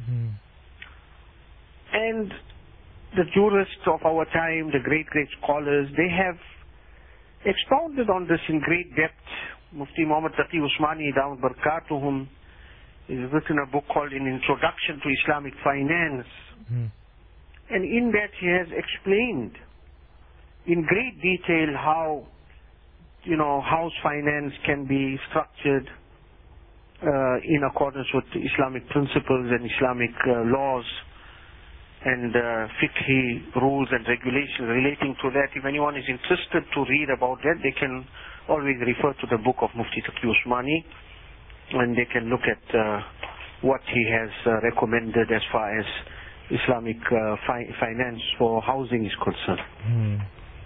And the jurists of our time, the great scholars, they have expounded on this in great depth. Mufti Muhammad Taqi Usmani, Dawud Barakatuhum, has written a book called An Introduction to Islamic Finance. And in that he has explained in great detail how, house finance can be structured in accordance with Islamic principles and Islamic laws and fiqhi rules and regulations relating to that. If anyone is interested to read about that, they can always refer to the book of Mufti Taqi Usmani, and they can look at what he has recommended as far as Islamic finance for housing is concerned.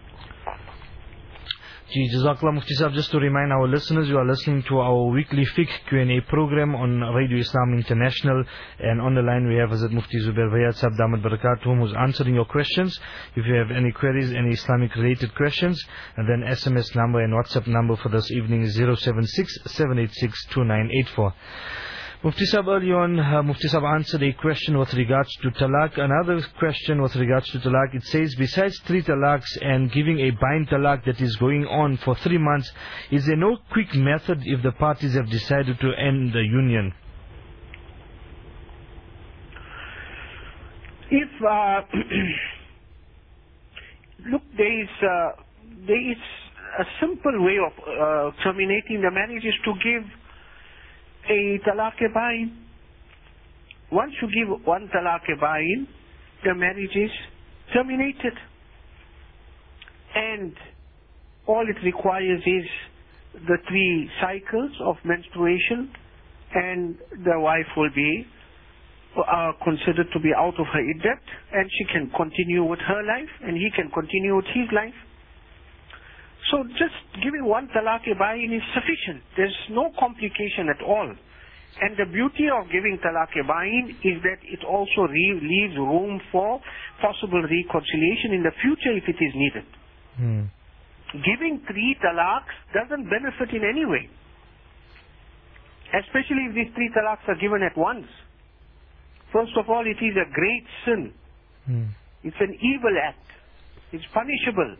Jazakallah Mufti Sahib. Just to remind our listeners, you are listening to our weekly fiqh Q&A program on Radio Islam International, and on the line we have Hazrat Mufti Zubair Vayyad Sahib Damat Barakatuhum, who's answering your questions. If you have any queries, any Islamic related questions, and then SMS number and WhatsApp number for this evening is 076-786-2984. Mufti Sahib, earlier on, Mufti Sahib answered a question with regards to talaq. Another question with regards to talaq, it says, besides 3 talaqs and giving a bind talaq that is going on for 3 months, is there no quick method if the parties have decided to end the union? If look, there is a simple way of terminating the marriage is to give a talaq-e-bain. Once you give one talaq-e-bain, the marriage is terminated. And all it requires is the 3 cycles of menstruation, and the wife will be considered to be out of her iddat, and she can continue with her life, and he can continue with his life. So just giving one talaq-e-bain is sufficient. There's no complication at all. And the beauty of giving talaq-e-bain is that it also leaves room for possible reconciliation in the future if it is needed. Giving 3 talaqs doesn't benefit in any way. Especially if these 3 talaqs are given at once. First of all, it is a great sin. It's an evil act. It's punishable.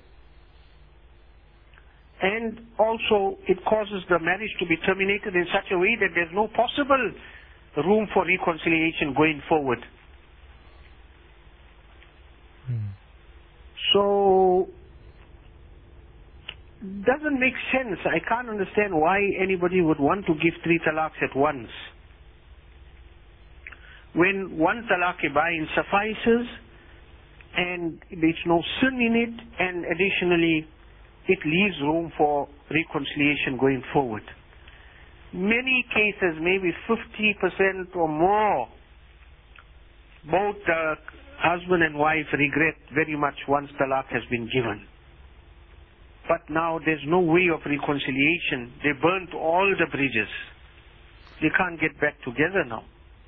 And also, it causes the marriage to be terminated in such a way that there's no possible room for reconciliation going forward. So, doesn't make sense. I can't understand why anybody would want to give 3 talaqs at once. When one talaq-e-bain suffices, and there's no sin in it, and additionally, it leaves room for reconciliation going forward. Many cases, maybe 50% or more, both the husband and wife regret very much once talaq has been given. But now there's no way of reconciliation. They burnt all the bridges. They can't get back together now.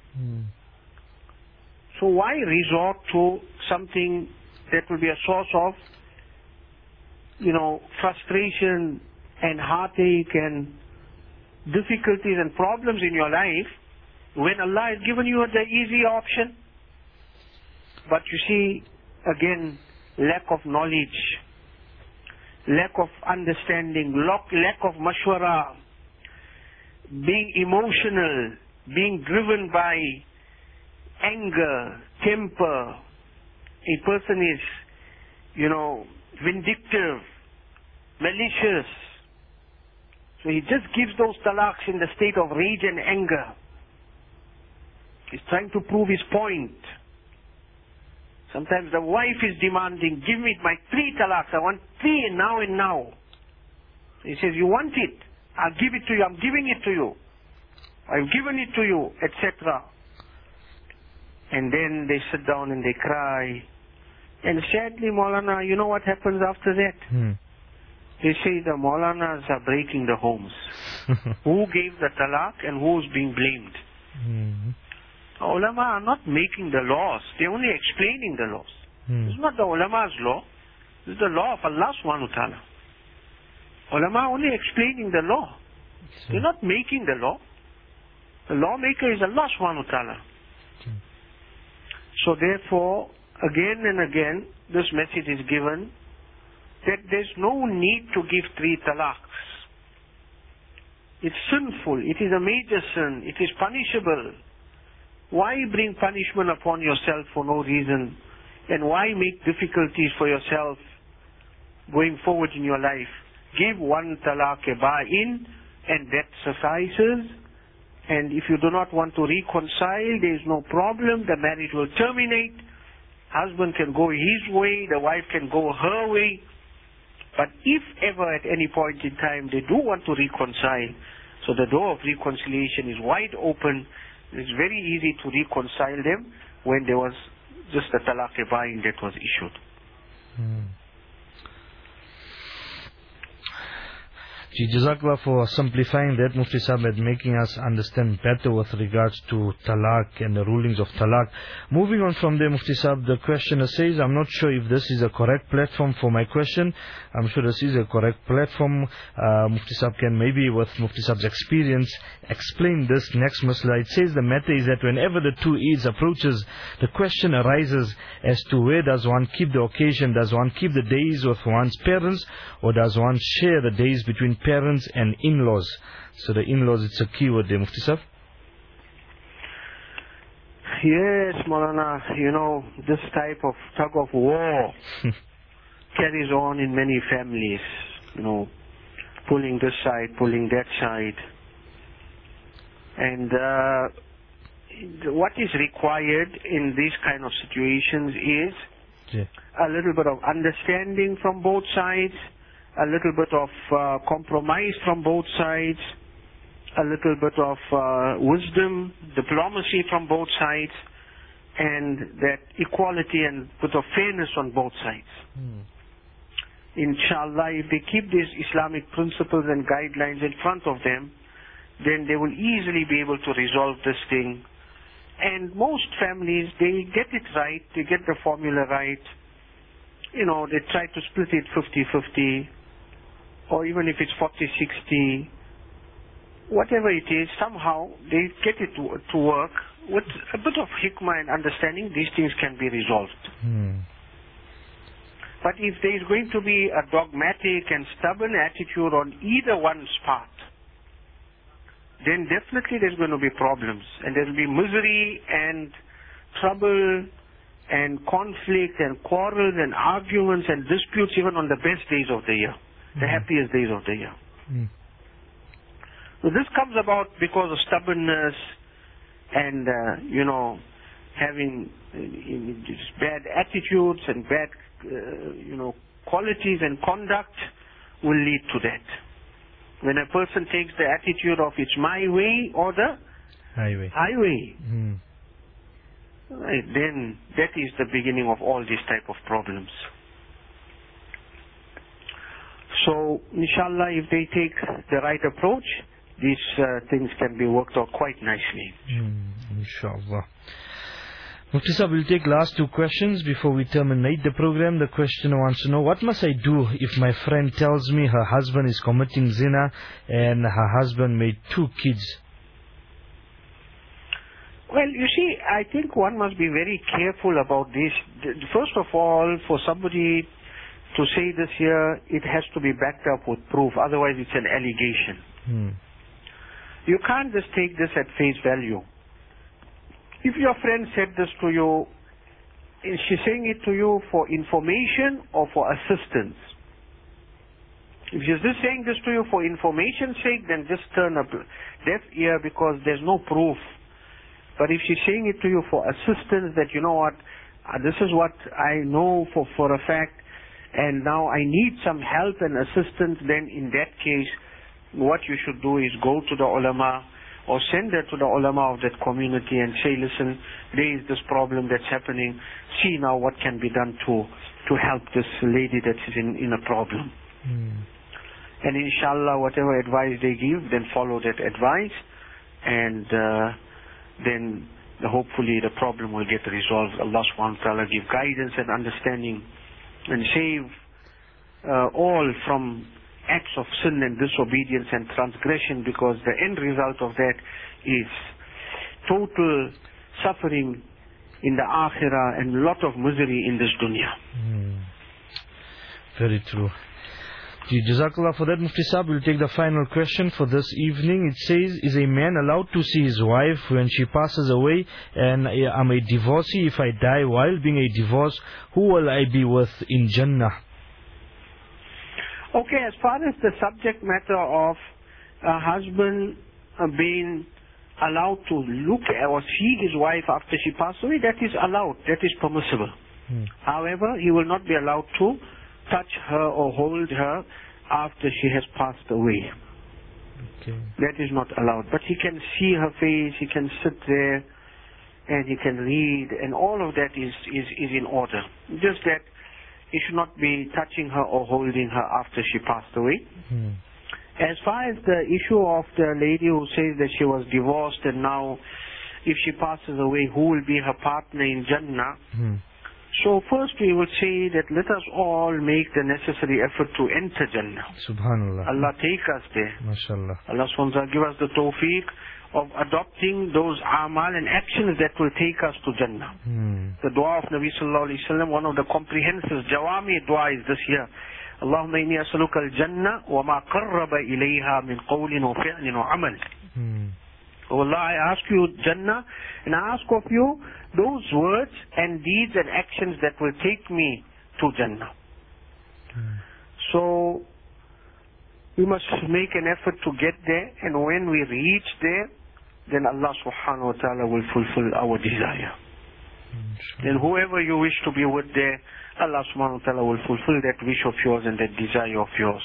So why resort to something that will be a source of, frustration and heartache and difficulties and problems in your life when Allah has given you the easy option? But you see, again, lack of knowledge, lack of understanding, lack of mashwara, being emotional, being driven by anger, temper. A person is, vindictive, malicious. So he just gives those talaqs in the state of rage and anger. He's trying to prove his point. Sometimes the wife is demanding, give me my 3 talaqs. I want 3 now and now. He says, you want it? I'll give it to you. I'm giving it to you. I've given it to you, etc. And then they sit down and they cry. And sadly, Maulana, you know what happens after that? They say the Maulanas are breaking the homes. Who gave the talaq and who's being blamed? The ulama are not making the laws. They're only explaining the laws. It's not the ulama's law. It's the law of Allah subhanahu wa ta'ala. Ulama are only explaining the law. They're not making the law. The lawmaker is Allah subhanahu wa ta'ala. So therefore, again and again, this message is given that there's no need to give 3 talaqs. It's sinful. It is a major sin. It is punishable. Why bring punishment upon yourself for no reason? And why make difficulties for yourself going forward in your life? Give 1 talaq-e-bain and that suffices. And if you do not want to reconcile, there is no problem. The marriage will terminate. Husband can go his way, the wife can go her way. But if ever at any point in time they do want to reconcile, so the door of reconciliation is wide open. It's very easy to reconcile them when there was just a talaq-e-bain that was issued. Jazakallah for simplifying that, Mufti Sahib, and making us understand better with regards to talaq and the rulings of talaq. Moving on from there, Mufti Sahib, the questioner says, I'm not sure if this is a correct platform for my question. I'm sure this is a correct platform. Mufti Sahib can maybe, with Mufti Sahib's experience, explain this next masla. It says the matter is that whenever the 2 Eids approaches, the question arises as to where does one keep the occasion? Does one keep the days with one's parents, or does one share the days between parents and in-laws? So the in-laws, it's a key word there, Mufti Sahib. Yes, Maulana, this type of tug of war carries on in many families, pulling this side, pulling that side. And what is required in these kind of situations is a little bit of understanding from both sides, a little bit of compromise from both sides, a little bit of wisdom, diplomacy from both sides, and that equality and bit of fairness on both sides. Inshallah, if they keep these Islamic principles and guidelines in front of them, then they will easily be able to resolve this thing. And most families, they get it right, they get the formula right. They try to split it 50-50, or even if it's 40-60, whatever it is, somehow they get it to work. With a bit of hikmah and understanding, these things can be resolved. But if there is going to be a dogmatic and stubborn attitude on either one's part, then definitely there's going to be problems. And there will be misery and trouble and conflict and quarrels and arguments and disputes even on the best days of the year, the happiest days of the year. So this comes about because of stubbornness and, having bad attitudes and bad, qualities and conduct will lead to that. When a person takes the attitude of it's my way or the highway, right, then that is the beginning of all these type of problems. So, inshallah, if they take the right approach, these things can be worked out quite nicely. Inshallah. Mufti Sahib, we'll take last two questions before we terminate the program. The questioner wants to know, what must I do if my friend tells me her husband is committing zina and her husband made 2 kids? Well, you see, I think one must be very careful about this. First of all, for somebody to say this here, it has to be backed up with proof. Otherwise, it's an allegation. You can't just take this at face value. If your friend said this to you, is she saying it to you for information or for assistance? If she's just saying this to you for information's sake, then just turn a deaf ear because there's no proof. But if she's saying it to you for assistance, that this is what I know for a fact, and now I need some help and assistance, then in that case, what you should do is go to the ulama or send her to the ulama of that community and say, listen, there is this problem that's happening. See now what can be done to help this lady that is in a problem. And inshallah, whatever advice they give, then follow that advice, and then hopefully the problem will get resolved. Allah subhanahu wa ta'ala give guidance and understanding and save all from acts of sin and disobedience and transgression, because the end result of that is total suffering in the akhirah and a lot of misery in this dunya. Very true. Jazakallah for that, Mufti Sahib. We'll take the final question for this evening. It says, is a man allowed to see his wife when she passes away? And I'm a divorcee. If I die while being a divorce, who will I be with in Jannah? Okay, as far as the subject matter of a husband being allowed to look at or see his wife after she passes away, that is allowed, that is permissible. However, he will not be allowed to touch her or hold her after she has passed away. Okay. That is not allowed. But he can see her face, he can sit there, and he can read, and all of that is in order. Just that he should not be touching her or holding her after she passed away. As far as the issue of the lady who says that she was divorced and now if she passes away, who will be her partner in Jannah? So first we would say that let us all make the necessary effort to enter Jannah. Subhanallah. Allah take us there. MashaAllah. Allah SWT give us the tawfiq of adopting those amal and actions that will take us to Jannah. The dua of Nabi Sallallahu Alaihi Wasallam, one of the comprehensive jawami dua is this here. Allahumma inni as'aluka al-jannah wa ma qarraba ilayha min qawlin wa fi'lin wa amal. Oh Allah, I ask you Jannah, and I ask of you those words and deeds and actions that will take me to Jannah. So, we must make an effort to get there, and when we reach there, then Allah subhanahu wa ta'ala will fulfill our desire. And whoever you wish to be with there, Allah subhanahu wa ta'ala will fulfill that wish of yours and that desire of yours.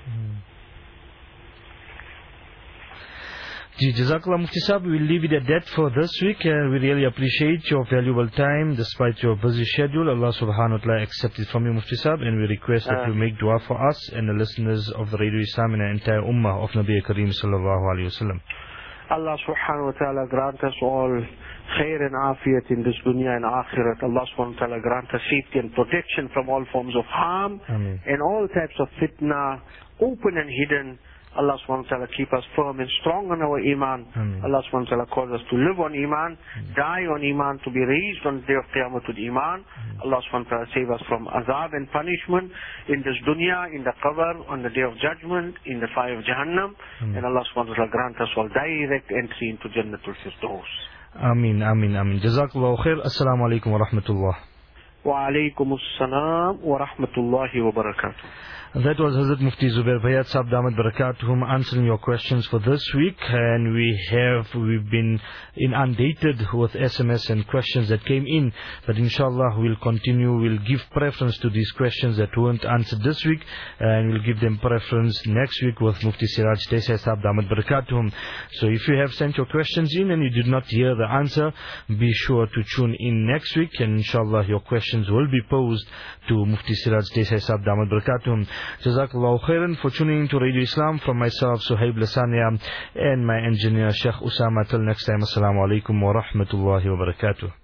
Jazakallah Mufti Sahib, we'll leave it at that for this week. We really appreciate your valuable time despite your busy schedule. Allah subhanahu wa ta'ala accept it from you, Mufti Sahib, and we request that you make dua for us and the listeners of the Radio Islam and the entire ummah of Nabi Kareem sallallahu alayhi wa sallam. Allah subhanahu wa ta'ala grant us all khair and afiyat in this dunya and akhirat. Allah subhanahu wa ta'ala grant us safety and protection from all forms of harm and all types of fitna, open and hidden. Allah subhanahu wa ta'ala keep us firm and strong on our iman. Allah subhanahu wa ta'ala cause us to live on iman, die on iman, to be raised on the day of Qiyamah with iman. Allah subhanahu wa ta'ala save us from azab and punishment in this dunya, in the qabr, on the day of judgment, in the fire of Jahannam. And Allah subhanahu wa ta'ala grant us all direct entry into Jannatul Firdaus. Ameen, ameen, ameen. Jazakallahu khair. Assalamu alaikum wa rahmatullah. Wa alaikum assalam wa rahmatullahi wa barakatuh. That was Hazrat Mufti Zubair Bhayat Sahib Damat Barakatuhum answering your questions for this week, and we've been inundated with SMS and questions that came in, but inshallah we'll continue. We'll give preference to these questions that weren't answered this week, and we'll give them preference next week with Mufti Siraj Desai Sahib Damat Barakatuhum. So if you have sent your questions in and you did not hear the answer, be sure to tune in next week, and inshallah your questions will be posed to Mufti Siraj Desai Sahib Damat Barakatuhum. Jazakallahu khairan for tuning in to Radio Islam. From myself, Suhaib Lasania, and my engineer, Sheikh Usama. Till next time, Assalamu alaikum wa rahmatullahi wa barakatuh.